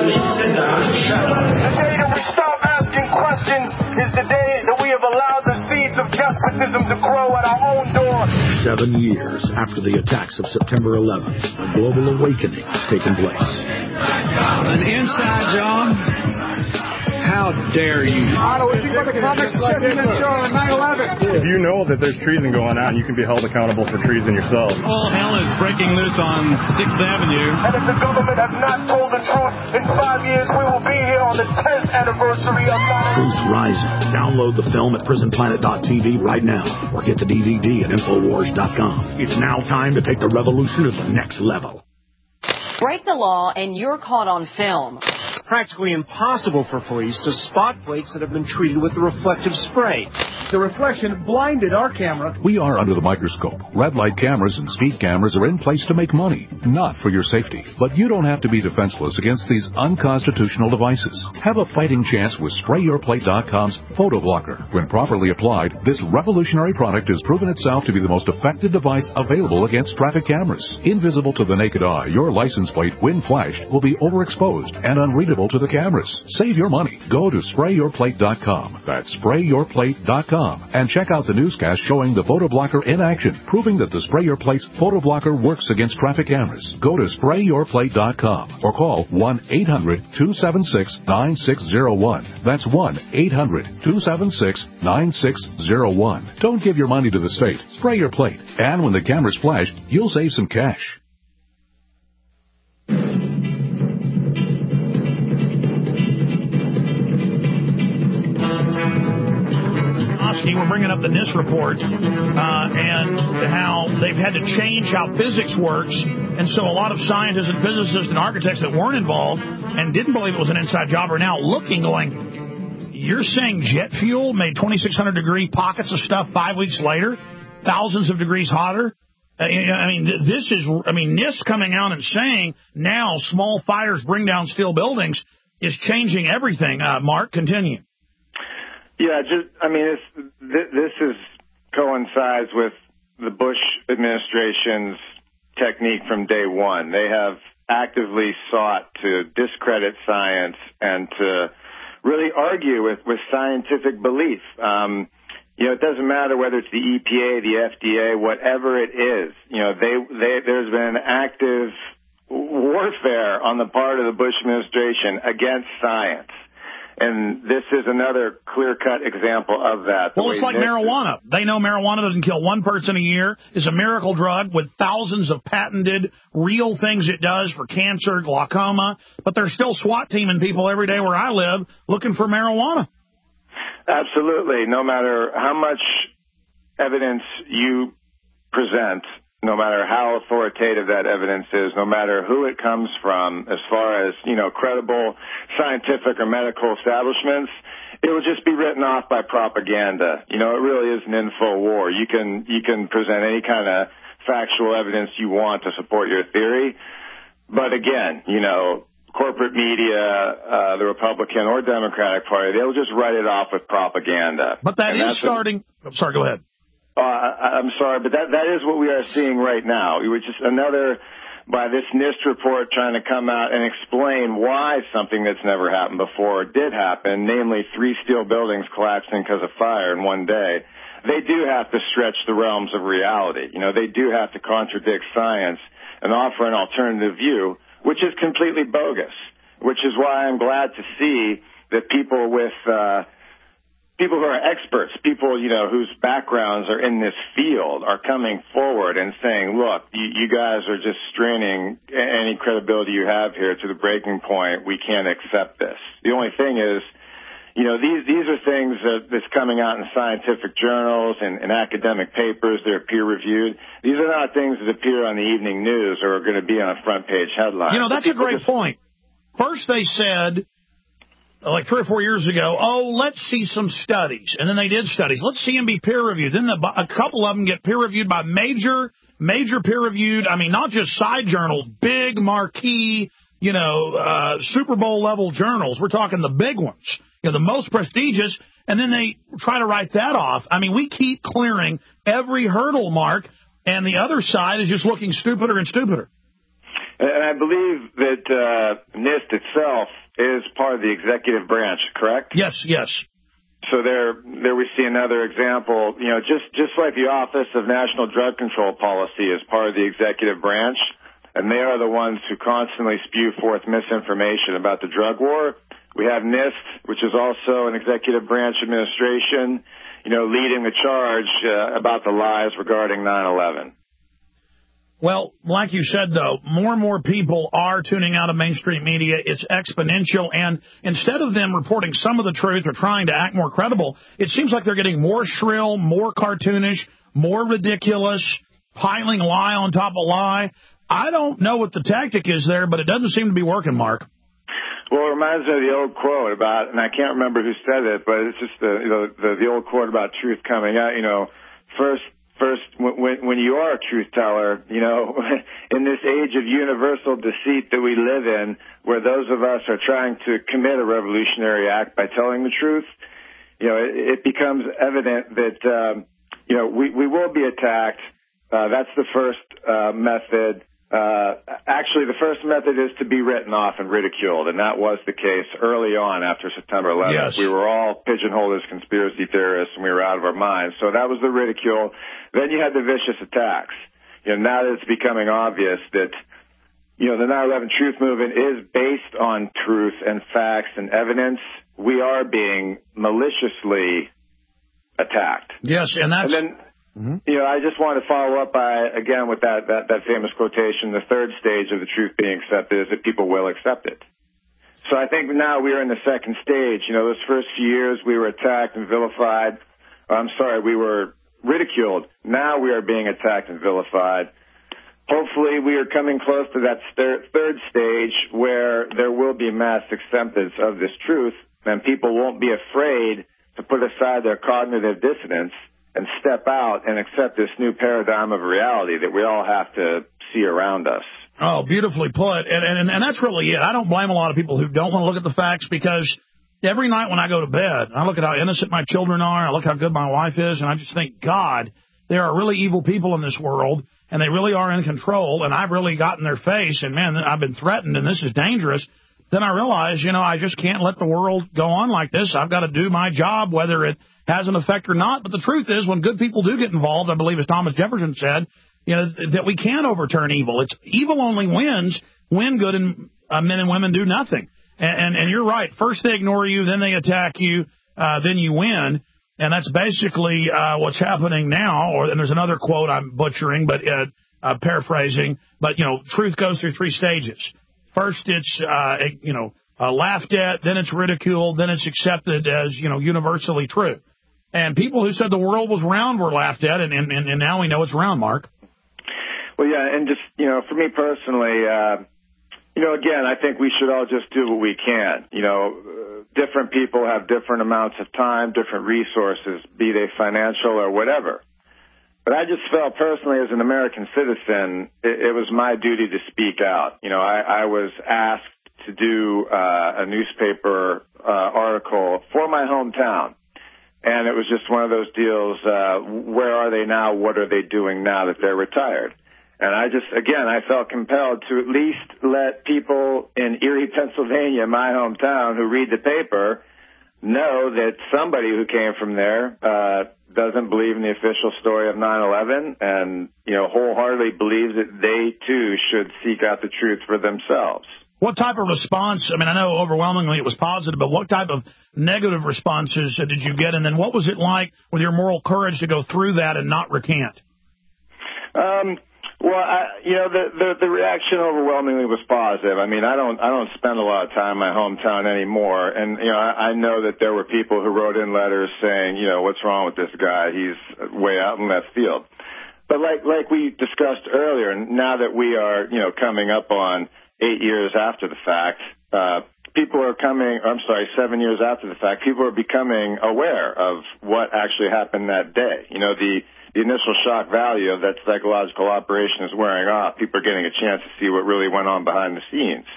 The day that we stop asking questions is the day that we have allowed the seeds of despotism to grow at our own door. Seven years after the attacks of September eleventh, a global awakening has taken place. An inside job? How dare you? If you know that there's treason going on, you can be held accountable for treason yourself. All hell is breaking loose on sixth Avenue. And if the government has not told the truth, in five years we will be here on the tenth anniversary of nine eleven. Truth Rising. Download the film at prison planet dot t v right now, or get the D V D at infowars dot com. It's now time to take the revolution to the next level. Break the law and you're caught on film. Practically impossible for police to spot plates that have been treated with the reflective spray. The reflection blinded our camera. We are under the microscope. Red light cameras and speed cameras are in place to make money, not for your safety. But you don't have to be defenseless against these unconstitutional devices. Have a fighting chance with spray your plate dot com's Photo Blocker. When properly applied, this revolutionary product has proven itself to be the most effective device available against traffic cameras. Invisible to the naked eye, your license plate, when flashed, will be overexposed and unreadable to the cameras. Save your money. Go to spray your plate dot com. That's spray your plate dot com. And check out the newscast showing the Photo Blocker in action, proving that the Spray Your Plate's Photo Blocker works against traffic cameras. Go to spray your plate dot com or call one eight hundred two seven six nine six zero one. That's one eight hundred two seven six nine six zero one. Don't give your money to the state. Spray your plate. And when the camera's flashed, you'll save some cash. We're bringing up the NIST report uh, and how they've had to change how physics works. And so a lot of scientists and physicists and architects that weren't involved and didn't believe it was an inside job are now looking, going, you're saying jet fuel made twenty-six hundred degree pockets of stuff five weeks later, thousands of degrees hotter? I mean, this is, I mean, NIST coming out and saying now small fires bring down steel buildings is changing everything. Uh, Mark, continue. Yeah, just, I mean, it's, th- this is coincides with the Bush administration's technique from day one. They have actively sought to discredit science and to really argue with, with scientific belief. Um, you know, it doesn't matter whether it's the E P A, the F D A, whatever it is. You know, they, they, there's been active warfare on the part of the Bush administration against science. And this is another clear-cut example of that. Well, it's like marijuana. They know marijuana doesn't kill one person a year. It's a miracle drug with thousands of patented real things it does for cancer, glaucoma. But they're still SWAT teaming people every day where I live looking for marijuana. Absolutely. No matter how much evidence you present, no matter how authoritative that evidence is, no matter who it comes from, as far as, you know, credible scientific or medical establishments, it will just be written off by propaganda. You know, it really is an info war. You can, you can present any kind of factual evidence you want to support your theory. But again, you know, corporate media, uh, the Republican or Democratic Party, they'll just write it off with propaganda. But that and is starting. A, sorry, go ahead. Uh, I, I'm sorry, but that, that is what we are seeing right now. It was just another by this NIST report trying to come out and explain why something that's never happened before did happen, namely three steel buildings collapsing because of fire in one day. They do have to stretch the realms of reality. You know, they do have to contradict science and offer an alternative view, which is completely bogus, which is why I'm glad to see that people with uh, people who are experts, people, you know, whose backgrounds are in this field are coming forward and saying, look, you, you guys are just straining any credibility you have here to the breaking point. We can't accept this. The only thing is, you know, these these are things that, that's coming out in scientific journals and, and academic papers. They're peer-reviewed. These are not things that appear on the evening news or are going to be on a front-page headline. You know, that's a great just... point. First they said, like three or four years ago, oh, let's see some studies. And then they did studies. Let's see them be peer-reviewed. Then the, a couple of them get peer-reviewed by major, major peer-reviewed, I mean, not just side journals, big marquee, you know, uh, Super Bowl-level journals. We're talking the big ones. You know, the most prestigious, and then they try to write that off. I mean, we keep clearing every hurdle, Mark, and the other side is just looking stupider and stupider. And I believe that uh, NIST itself is part of the executive branch, correct? Yes, yes. So there, there we see another example. You know, just just like the Office of National Drug Control Policy is part of the executive branch, and they are the ones who constantly spew forth misinformation about the drug war. We have NIST, which is also an executive branch administration, you know, leading the charge uh, about the lies regarding nine eleven. Well, like you said, though, more and more people are tuning out of mainstream media. It's exponential. And instead of them reporting some of the truth or trying to act more credible, it seems like they're getting more shrill, more cartoonish, more ridiculous, piling lie on top of lie. I don't know what the tactic is there, but it doesn't seem to be working, Mark. Well, it reminds me of the old quote about, and I can't remember who said it, but it's just the, you know, the, the old quote about truth coming out. You know, first, first, when, when you are a truth teller, you know, in this age of universal deceit that we live in, where those of us are trying to commit a revolutionary act by telling the truth, you know, it, it becomes evident that, um, you know, we, we will be attacked. Uh, that's the first uh, method. Uh, actually, the first method is to be written off and ridiculed, and that was the case early on after September eleventh. Yes. We were all pigeonholed as conspiracy theorists, and we were out of our minds. So that was the ridicule. Then you had the vicious attacks. You know, now that it's becoming obvious that, you know, the nine eleven Truth Movement is based on truth and facts and evidence, we are being maliciously attacked. Yes, and that's... And then, Mm-hmm. You know, I just want to follow up by, again, with that, that, that famous quotation, the third stage of the truth being accepted is that people will accept it. So I think now we are in the second stage. You know, those first few years we were attacked and vilified. I'm sorry, we were ridiculed. Now we are being attacked and vilified. Hopefully we are coming close to that st- third stage where there will be mass acceptance of this truth, and people won't be afraid to put aside their cognitive dissonance and step out and accept this new paradigm of reality that we all have to see around us. Oh, beautifully put. And, and, and that's really it. I don't blame a lot of people who don't want to look at the facts, because every night when I go to bed, I look at how innocent my children are, I look how good my wife is, and I just think, God, there are really evil people in this world, and they really are in control, and I've really gotten their face, and, man, I've been threatened, and this is dangerous. Then I realize, you know, I just can't let the world go on like this. I've got to do my job, whether it has an effect or not. But the truth is, when good people do get involved, I believe as Thomas Jefferson said, you know, that we can overturn evil. It's evil only wins when good and, uh, men and women do nothing. And, and, and you're right. First they ignore you, then they attack you, uh, then you win. And that's basically uh, what's happening now. Or and there's another quote I'm butchering, but uh, uh, paraphrasing. But, you know, truth goes through three stages. First it's, uh, you know, uh, laughed at, then it's ridiculed, then it's accepted as, you know, universally true. And people who said the world was round were laughed at, and, and, and now we know it's round, Mark. Well, yeah, and just, you know, for me personally, uh, you know, again, I think we should all just do what we can. You know, uh, different people have different amounts of time, different resources, be they financial or whatever. But I just felt personally as an American citizen, it, it was my duty to speak out. You know, I, I was asked to do uh, a newspaper uh, article for my hometown. And it was just one of those deals, uh, where are they now? What are they doing now that they're retired? And I just, again, I felt compelled to at least let people in Erie, Pennsylvania, my hometown, who read the paper, know that somebody who came from there uh, doesn't believe in the official story of nine eleven and, you know, wholeheartedly believes that they, too, should seek out the truth for themselves. What type of response, I mean, I know overwhelmingly it was positive, but what type of negative responses did you get? And then what was it like with your moral courage to go through that and not recant? Um, well, I, you know, the, the, the reaction overwhelmingly was positive. I mean, I don't, I don't spend a lot of time in my hometown anymore. And, you know, I, I know that there were people who wrote in letters saying, you know, what's wrong with this guy? He's way out in left field. But like, like we discussed earlier, now that we are, you know, coming up on eight years after the fact, uh, people are coming, I'm sorry, seven years after the fact, people are becoming aware of what actually happened that day. You know, the, the initial shock value of that psychological operation is wearing off. People are getting a chance to see what really went on behind the scenes.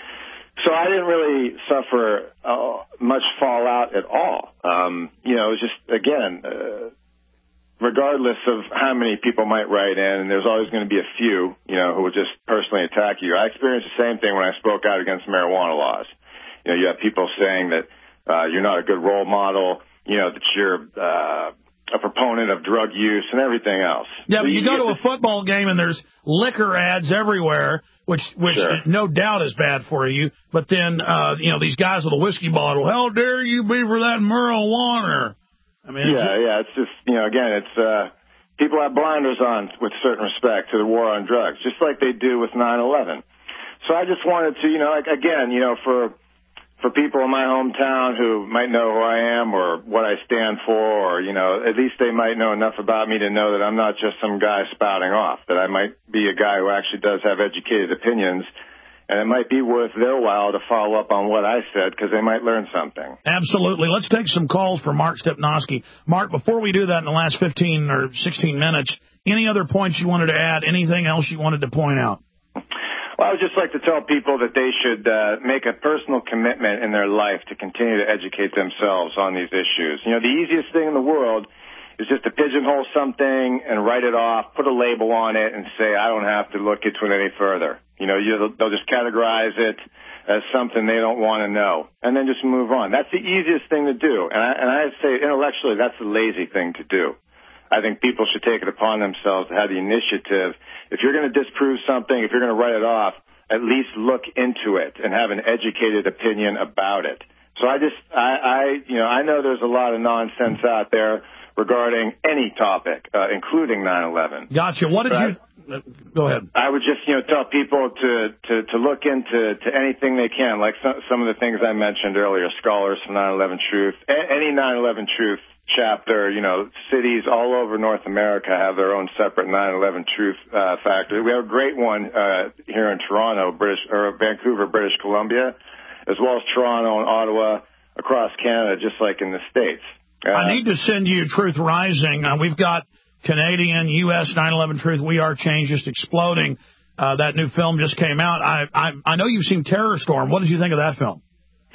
So I didn't really suffer uh, much fallout at all. Um, you know, it was just, again, uh, regardless of how many people might write in, and there's always going to be a few, you know, who will just personally attack you. I experienced the same thing when I spoke out against marijuana laws. You know, you have people saying that uh, you're not a good role model, you know, that you're uh, a proponent of drug use and everything else. Yeah, so but you, you go to a football game and there's liquor ads everywhere, which which sure. no doubt is bad for you. But then, uh, you know, these guys with a whiskey bottle, how dare you be for that marijuana? I mean, yeah, it's, yeah, it's just, you know, again, it's, uh, people have blinders on with certain respect to the war on drugs, just like they do with nine eleven. So I just wanted to, you know, like, again, you know, for, for people in my hometown who might know who I am or what I stand for, or, you know, at least they might know enough about me to know that I'm not just some guy spouting off, that I might be a guy who actually does have educated opinions. And it might be worth their while to follow up on what I said because they might learn something. Absolutely. Let's take some calls for Mark Stepnoski. Mark, before we do that in the last fifteen or sixteen minutes, any other points you wanted to add, anything else you wanted to point out? Well, I would just like to tell people that they should uh, make a personal commitment in their life to continue to educate themselves on these issues. You know, the easiest thing in the world is just to pigeonhole something and write it off, put a label on it, and say, I don't have to look into it any further. You know, you, they'll just categorize it as something they don't want to know, and then just move on. That's the easiest thing to do. And I, and I say intellectually, that's the lazy thing to do. I think people should take it upon themselves to have the initiative. If you're going to disprove something, if you're going to write it off, at least look into it and have an educated opinion about it. So I just, I, I you know, I know there's a lot of nonsense out there regarding any topic, uh, including nine eleven. Gotcha. What did but you... Uh, go ahead. I would just, you know, tell people to, to, to look into to anything they can, like some, some of the things I mentioned earlier, Scholars for nine eleven Truth, a- any nine eleven Truth chapter, you know, cities all over North America have their own separate nine eleven Truth uh, factory. We have a great one uh, here in Toronto, British or Vancouver, British Columbia, as well as Toronto and Ottawa, across Canada, just like in the States. Uh, I need to send you Truth Rising. Uh, we've got Canadian, U S nine eleven Truth, We Are Change just exploding. Uh, that new film just came out. I, I I know you've seen Terror Storm. What did you think of that film?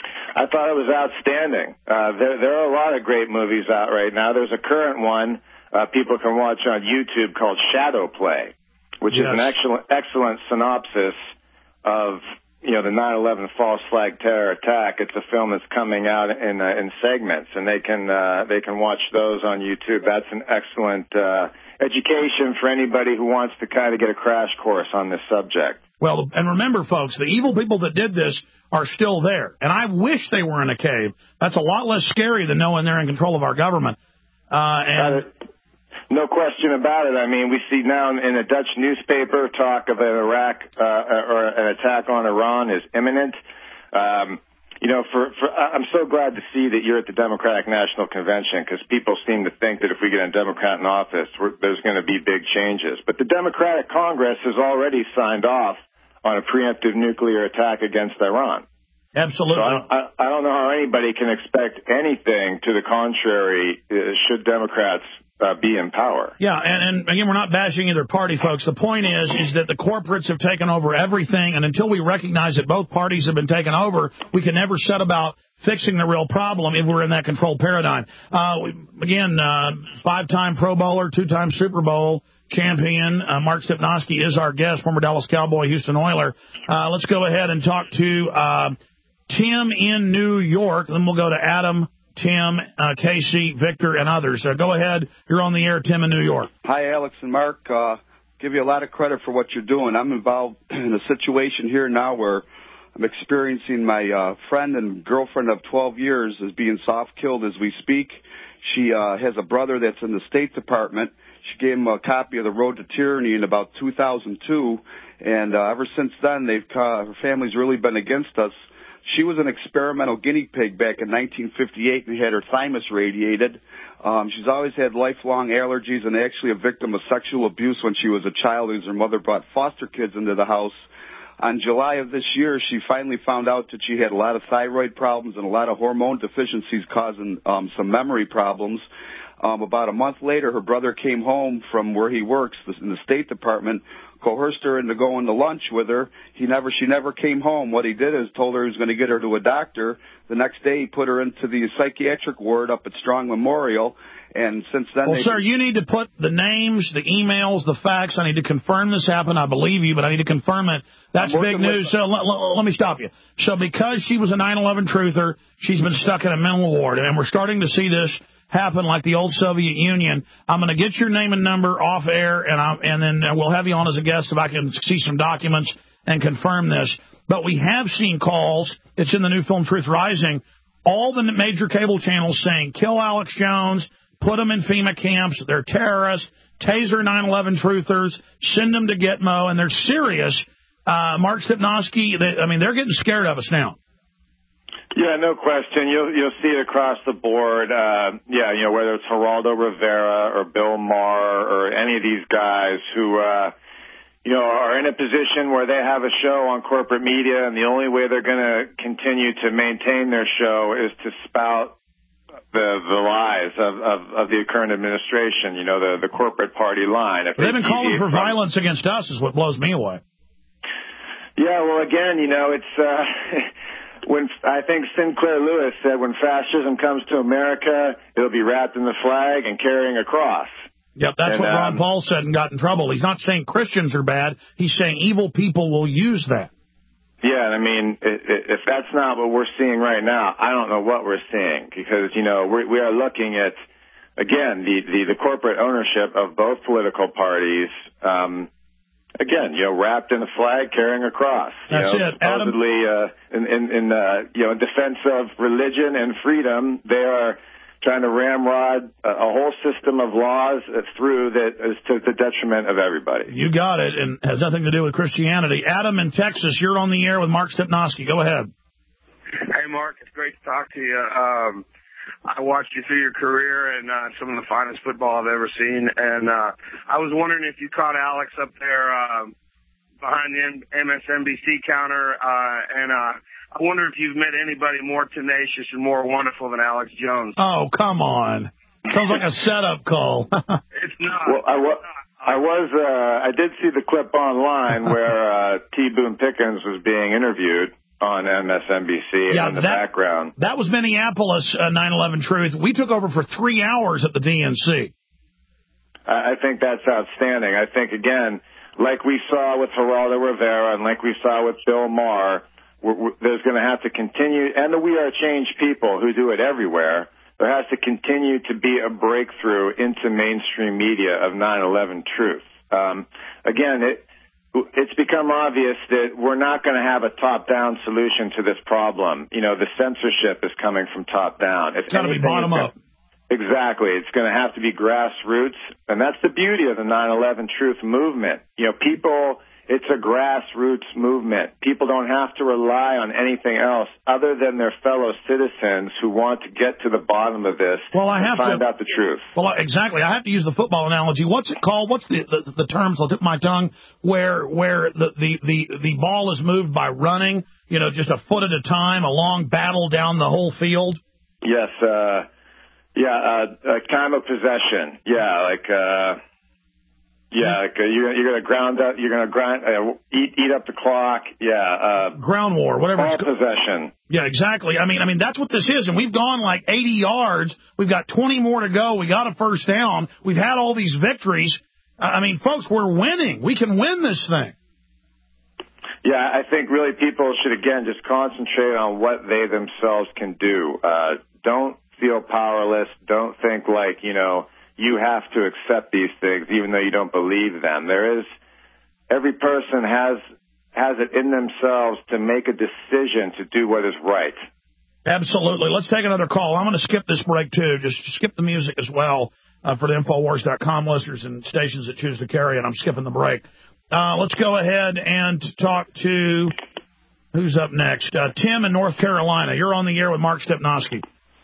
I thought it was outstanding. Uh, there, there are a lot of great movies out right now. There's a current one uh, people can watch on YouTube called Shadow Play, which yes. is an excellent, excellent synopsis of, you know, the nine eleven false flag terror attack. It's a film that's coming out in uh, in segments, and they can uh, they can watch those on YouTube. That's an excellent uh, education for anybody who wants to kind of get a crash course on this subject. Well, and remember, folks, the evil people that did this are still there, and I wish they were in a cave. That's a lot less scary than knowing they're in control of our government. Uh, and. Uh, No question about it. I mean, we see now in a Dutch newspaper talk of an Iraq uh, or an attack on Iran is imminent. Um, you know, for, for I'm so glad to see that you're at the Democratic National Convention because people seem to think that if we get a Democrat in office, we're, there's going to be big changes. But the Democratic Congress has already signed off on a preemptive nuclear attack against Iran. Absolutely. So I, I, I don't know how anybody can expect anything to the contrary uh, should Democrats Uh, be in power. Yeah, and, and again, we're not bashing either party, folks. The point is, is that the corporates have taken over everything, and until we recognize that both parties have been taken over, we can never set about fixing the real problem if we're in that controlled paradigm. Uh, again, uh, five-time Pro Bowler, two-time Super Bowl champion. Uh, Mark Stepnoski is our guest, former Dallas Cowboy, Houston Oiler. Uh, let's go ahead and talk to uh, Tim in New York. Then we'll go to Adam, Tim, uh, Casey, Victor, and others. So go ahead. You're on the air, Tim in New York. Hi, Alex and Mark. Uh, give you a lot of credit for what you're doing. I'm involved in a situation here now where I'm experiencing my uh, friend and girlfriend of twelve years is being soft-killed as we speak. She uh, has a brother that's in the State Department. She gave him a copy of The Road to Tyranny in about two thousand two, and uh, ever since then, they've uh, her family's really been against us. She was an experimental guinea pig back in nineteen fifty-eight and had her thymus radiated. Um, she's always had lifelong allergies and actually a victim of sexual abuse when she was a child as her mother brought foster kids into the house. On July of this year, she finally found out that she had a lot of thyroid problems and a lot of hormone deficiencies causing um, some memory problems. Um, about a month later, her brother came home from where he works in the State Department, coerced her into going to lunch with her. He never, she never came home. What he did is told her he was going to get her to a doctor. The next day, he put her into the psychiatric ward up at Strong Memorial. And since then, well, sir, you need to put the names, the emails, the facts. I need to confirm this happened. I believe you, but I need to confirm it. That's big news. So let, let, let me stop you. So because she was a nine eleven truther, she's been stuck in a mental ward, and we're starting to see this happen like the old Soviet Union. I'm going to get your name and number off air, and I, and then we'll have you on as a guest if I can see some documents and confirm this. But we have seen calls. It's in the new film Truth Rising. All the major cable channels saying, kill Alex Jones, put them in FEMA camps, they're terrorists, taser nine eleven truthers, send them to Gitmo, and they're serious. Uh, Mark Stepnoski, they, I mean, they're getting scared of us now. Yeah, no question. You'll you'll see it across the board. Uh, yeah, you know, whether it's Geraldo Rivera or Bill Maher or any of these guys who, uh, you know, are in a position where they have a show on corporate media, and the only way they're going to continue to maintain their show is to spout the the lies of, of, of the current administration, you know, the, the corporate party line. If They've been calling for violence against us is what blows me away. Yeah, well, again, you know, it's uh, when I think Sinclair Lewis said when fascism comes to America, it'll be wrapped in the flag and carrying a cross. Yep, that's and, what Ron um, Paul said and got in trouble. He's not saying Christians are bad. He's saying evil people will use that. Yeah, and I mean, if that's not what we're seeing right now, I don't know what we're seeing because, you know, we, we are looking at, again, the, the, the corporate ownership of both political parties, um, again, you know, wrapped in a flag, carrying a cross. That's you know, it. Adam, supposedly, uh, in, in, in uh, you know, in defense of religion and freedom, they are trying to ramrod a, a whole system of laws through that is to the detriment of everybody. You got it, and has nothing to do with Christianity. Adam in Texas, you're on the air with Mark Stepnoski. Go ahead. Hey, Mark, it's great to talk to you. Um, I watched you through your career and uh, some of the finest football I've ever seen, and uh, I was wondering if you caught Alex up there uh, behind the M S N B C counter, uh, and uh, I wonder if you've met anybody more tenacious and more wonderful than Alex Jones. Oh, come on. Sounds like a setup call. It's not. Well, I, wa- I was, uh, I did see the clip online where uh, T. Boone Pickens was being interviewed on M S N B C yeah, in the that, background. That was Minneapolis uh, nine eleven Truth. We took over for three hours at the D N C. I, I think that's outstanding. I think, again, like we saw with Geraldo Rivera and like we saw with Bill Maher, We're, we're, there's going to have to continue, and the We Are Change people who do it everywhere, there has to continue to be a breakthrough into mainstream media of nine eleven truth. Um, again, it, it's become obvious that we're not going to have a top-down solution to this problem. You know, the censorship is coming from top-down. It's got to be bottom up. Exactly. It's going to have to be grassroots, and that's the beauty of the nine eleven truth movement. You know, people... It's a grassroots movement. People don't have to rely on anything else other than their fellow citizens who want to get to the bottom of this well, I and have find to, out the truth. Well, exactly. I have to use the football analogy. What's it called? What's the the, the terms? I'll tip my tongue. Where where the, the, the, the ball is moved by running, you know, just a foot at a time, a long battle down the whole field? Yes. Uh, yeah, uh, uh, time of possession. Yeah, like... Uh, Yeah, like, uh, you're, you're going to ground up, you're going to grind, uh, eat, eat up the clock. Yeah, uh, ground war, whatever. Ball it's possession. Yeah, exactly. I mean, I mean that's what this is, and we've gone like eighty yards. We've got twenty more to go. We got a first down. We've had all these victories. I mean, folks, we're winning. We can win this thing. Yeah, I think really people should, again, just concentrate on what they themselves can do. Uh, don't feel powerless. Don't think like, you know, you have to accept these things even though you don't believe them. There is, every person has has it in themselves to make a decision to do what is right. Absolutely. Let's take another call. I'm going to skip this break, too. Just skip the music as well uh, for the Infowars dot com listeners and stations that choose to carry it. I'm skipping the break. Uh, let's go ahead and talk to, who's up next? Uh, Tim in North Carolina. You're on the air with Mark Stepnoski.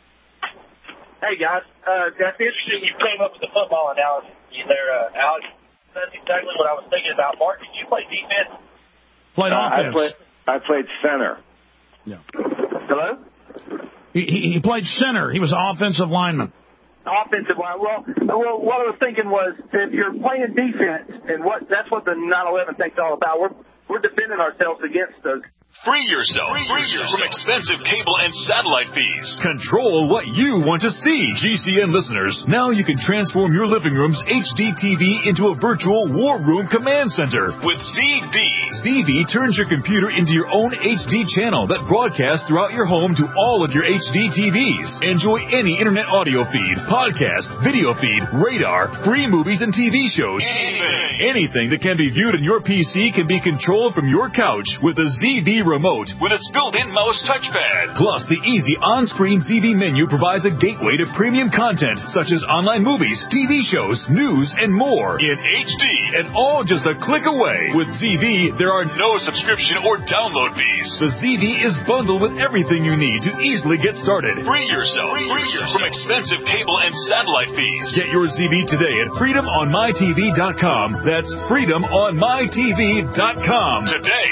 Hey, guys. Uh, that's interesting you came up with the football analogy there, uh, Alex. That's exactly what I was thinking about. Mark, did you play defense? Played uh, offense. I played, I played center. Yeah. Hello? He, he, he played center. He was an offensive lineman. Offensive line. Well, well, what I was thinking was if you're playing defense, and what that's what the nine eleven thing's all about. We're we're defending ourselves against those. Free yourself, Free yourself from expensive cable and satellite fees. Control what you want to see. G C N listeners, now you can transform your living room's H D T V into a virtual war room command center with Z V. Z V turns your computer into your own H D channel that broadcasts throughout your home to all of your H D T Vs. Enjoy any internet audio feed, podcast, video feed, radar, free movies and T V shows. Anything. Anything that can be viewed in your P C can be controlled from your couch with a Z V remote with its built-in mouse touchpad. Plus, the easy on-screen Z V menu provides a gateway to premium content such as online movies, T V shows, news, and more in H D, and all just a click away. With Z V, there are no subscription or download fees. The Z V is bundled with everything you need to easily get started. Free yourself, Free yourself from expensive cable and satellite fees. Get your Z V today at freedom on my T V dot com. That's freedom on my T V dot com today.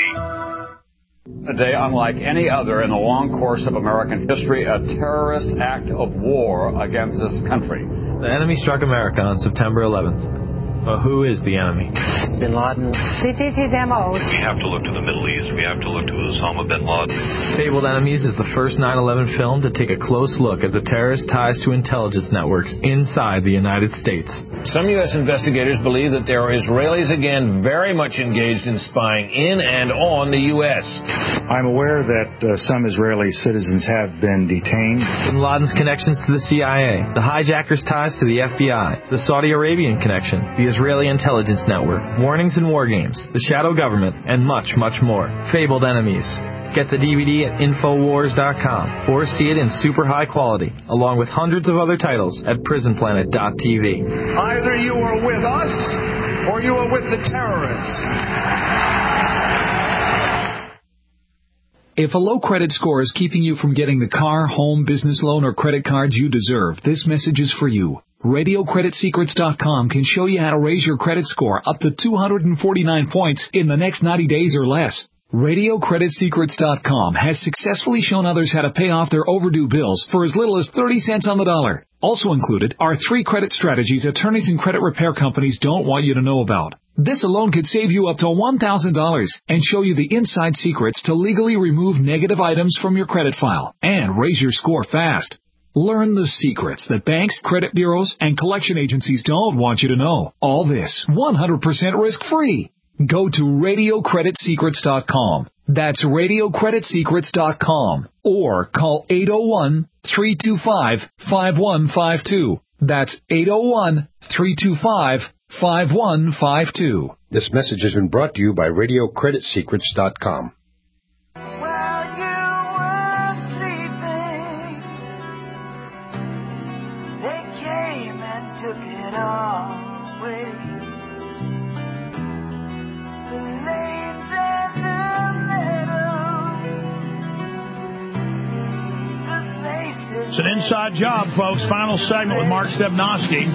A day unlike any other in the long course of American history, a terrorist act of war against this country. The enemy struck America on September eleventh. But who is the enemy? Bin Laden. This is his M O. We have to look to the Middle East. We have to look to Osama bin Laden. Fabled Enemies is the first nine eleven film to take a close look at the terrorist ties to intelligence networks inside the United States. Some U S investigators believe that there are Israelis again very much engaged in spying in and on the U S. I'm aware that uh, some Israeli citizens have been detained. Bin Laden's connections to the C I A, the hijackers' ties to the F B I, the Saudi Arabian connection, the Israeli intelligence network, warnings and war games, the shadow government, and much, much more. Fabled Enemies. Get the D V D at Infowars dot com or see it in super high quality, along with hundreds of other titles at Prison Planet dot T V. Either you are with us or you are with the terrorists. If a low credit score is keeping you from getting the car, home, business loan, or credit cards you deserve, this message is for you. Radio Credit Secrets dot com can show you how to raise your credit score up to two hundred forty-nine points in the next ninety days or less. Radio Credit Secrets dot com has successfully shown others how to pay off their overdue bills for as little as thirty cents on the dollar. Also included are three credit strategies attorneys and credit repair companies don't want you to know about. This alone could save you up to one thousand dollars and show you the inside secrets to legally remove negative items from your credit file and raise your score fast. Learn the secrets that banks, credit bureaus, and collection agencies don't want you to know. All this one hundred percent risk-free. Go to Radio Credit Secrets dot com. That's Radio Credit Secrets dot com. Or call eight oh one, three two five, five one five two. That's eight oh one, three two five, five one five two. This message has been brought to you by Radio Credit Secrets dot com. It's an inside job, folks. Final segment with Mark Stepnoski.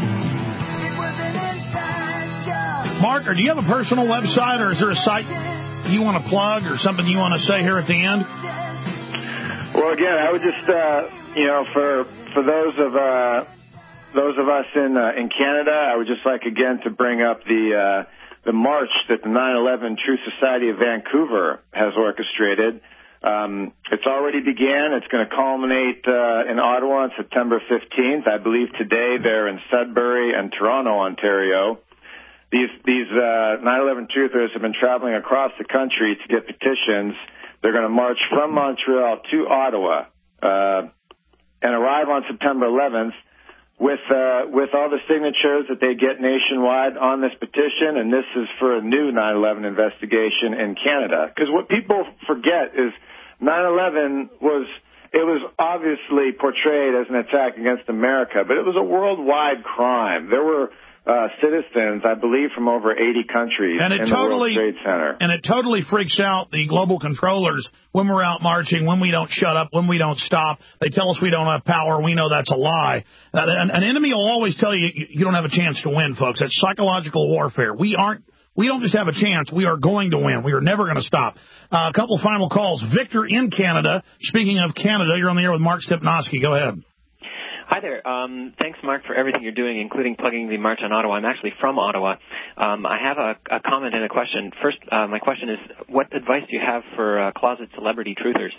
Mark, or do you have a personal website, or is there a site you want to plug or something you want to say here at the end? Well, again, I would just, uh, you know, for for those of uh, those of us in uh, in Canada, I would just like again to bring up the uh, the march that the nine eleven Truth Society of Vancouver has orchestrated. Um, it's already began. It's going to culminate uh, in Ottawa on September fifteenth. I believe today they're in Sudbury and Toronto, Ontario. these these uh, nine eleven truthers have been traveling across the country to get petitions. They're going to march from Montreal to Ottawa uh, and arrive on September eleventh with uh, with all the signatures that they get nationwide on this petition. And this is for a new nine eleven investigation in Canada. Because what people forget is nine eleven was, it was obviously portrayed as an attack against America, but it was a worldwide crime. There were uh, citizens, I believe, from over eighty countries and it in totally, the World Trade Center. And it totally freaks out the global controllers when we're out marching, when we don't shut up, when we don't stop. They tell us we don't have power. We know that's a lie. Uh, an, an enemy will always tell you you don't have a chance to win, folks. That's psychological warfare. We aren't. We don't just have a chance. We are going to win. We are never going to stop. Uh, a couple final calls. Victor in Canada. Speaking of Canada, you're on the air with Mark Stepnoski. Go ahead. Hi there. Um, thanks, Mark, for everything you're doing, including plugging the March on Ottawa. I'm actually from Ottawa. Um, I have a, a comment and a question. First, uh, my question is, what advice do you have for uh, closet celebrity truthers?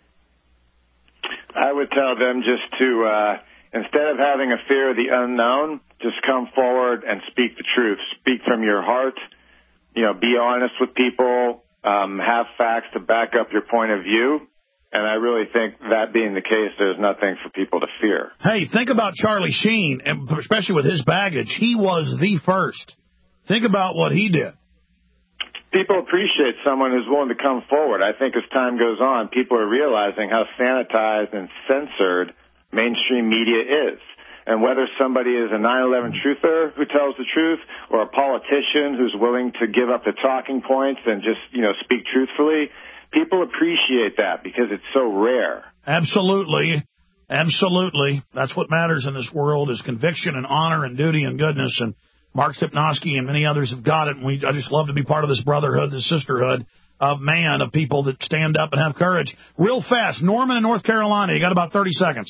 I would tell them just to, uh, instead of having a fear of the unknown, just come forward and speak the truth. Speak from your heart. You know, be honest with people. Um, have facts to back up your point of view. And I really think that being the case, there's nothing for people to fear. Hey, think about Charlie Sheen, and especially with his baggage. He was the first. Think about what he did. People appreciate someone who's willing to come forward. I think as time goes on, people are realizing how sanitized and censored mainstream media is. And whether somebody is a nine eleven truther who tells the truth or a politician who's willing to give up the talking points and just, you know, speak truthfully, people appreciate that because it's so rare. Absolutely. Absolutely. That's what matters in this world is conviction and honor and duty and goodness. And Mark Stepnoski and many others have got it. And we, I just love to be part of this brotherhood, this sisterhood of man, of people that stand up and have courage. Real fast, Norman in North Carolina. You got about thirty seconds.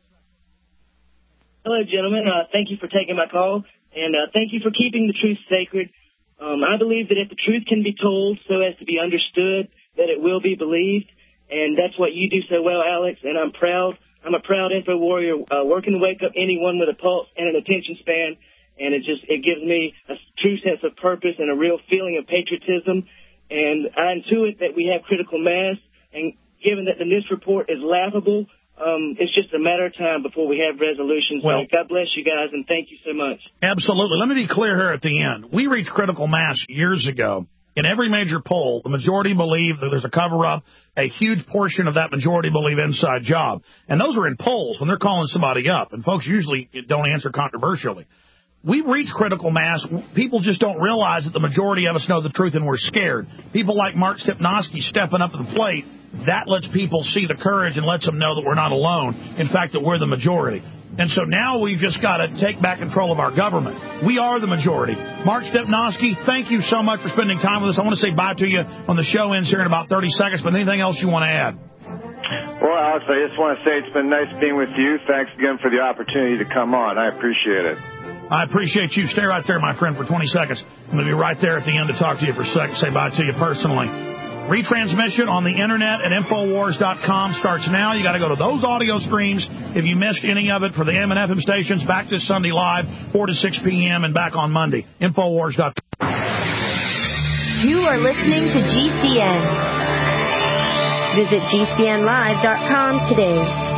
Hello, gentlemen. Uh, thank you for taking my call, and uh, thank you for keeping the truth sacred. Um, I believe that if the truth can be told so as to be understood, that it will be believed, and that's what you do so well, Alex, and I'm proud. I'm a proud info warrior, uh, working to wake up anyone with a pulse and an attention span, and it just it gives me a true sense of purpose and a real feeling of patriotism, and I intuit that we have critical mass, and given that the NIST report is laughable, Um, it's just a matter of time before we have resolutions. Well, so God bless you guys, and thank you so much. Absolutely. Let me be clear here at the end. We reached critical mass years ago. In every major poll, the majority believe that there's a cover-up. A huge portion of that majority believe inside job. And those are in polls when they're calling somebody up. And folks usually don't answer controversially. We've reached critical mass. People just don't realize that the majority of us know the truth and we're scared. People like Mark Stepnoski stepping up to the plate, that lets people see the courage and lets them know that we're not alone. In fact, that we're the majority. And so now we've just got to take back control of our government. We are the majority. Mark Stepnoski, thank you so much for spending time with us. I want to say bye to you on the show ends here in about thirty seconds, but anything else you want to add? Well, Alex, I just want to say it's been nice being with you. Thanks again for the opportunity to come on. I appreciate it. I appreciate you. Stay right there, my friend, for twenty seconds. I'm going to be right there at the end to talk to you for a second, say bye to you personally. Retransmission on the internet at Infowars dot com starts now. You got to go to those audio streams if you missed any of it for the A M and F M stations. Back this Sunday live, four to six p.m. and back on Monday. Infowars dot com. You are listening to G C N. Visit G C N live dot com today.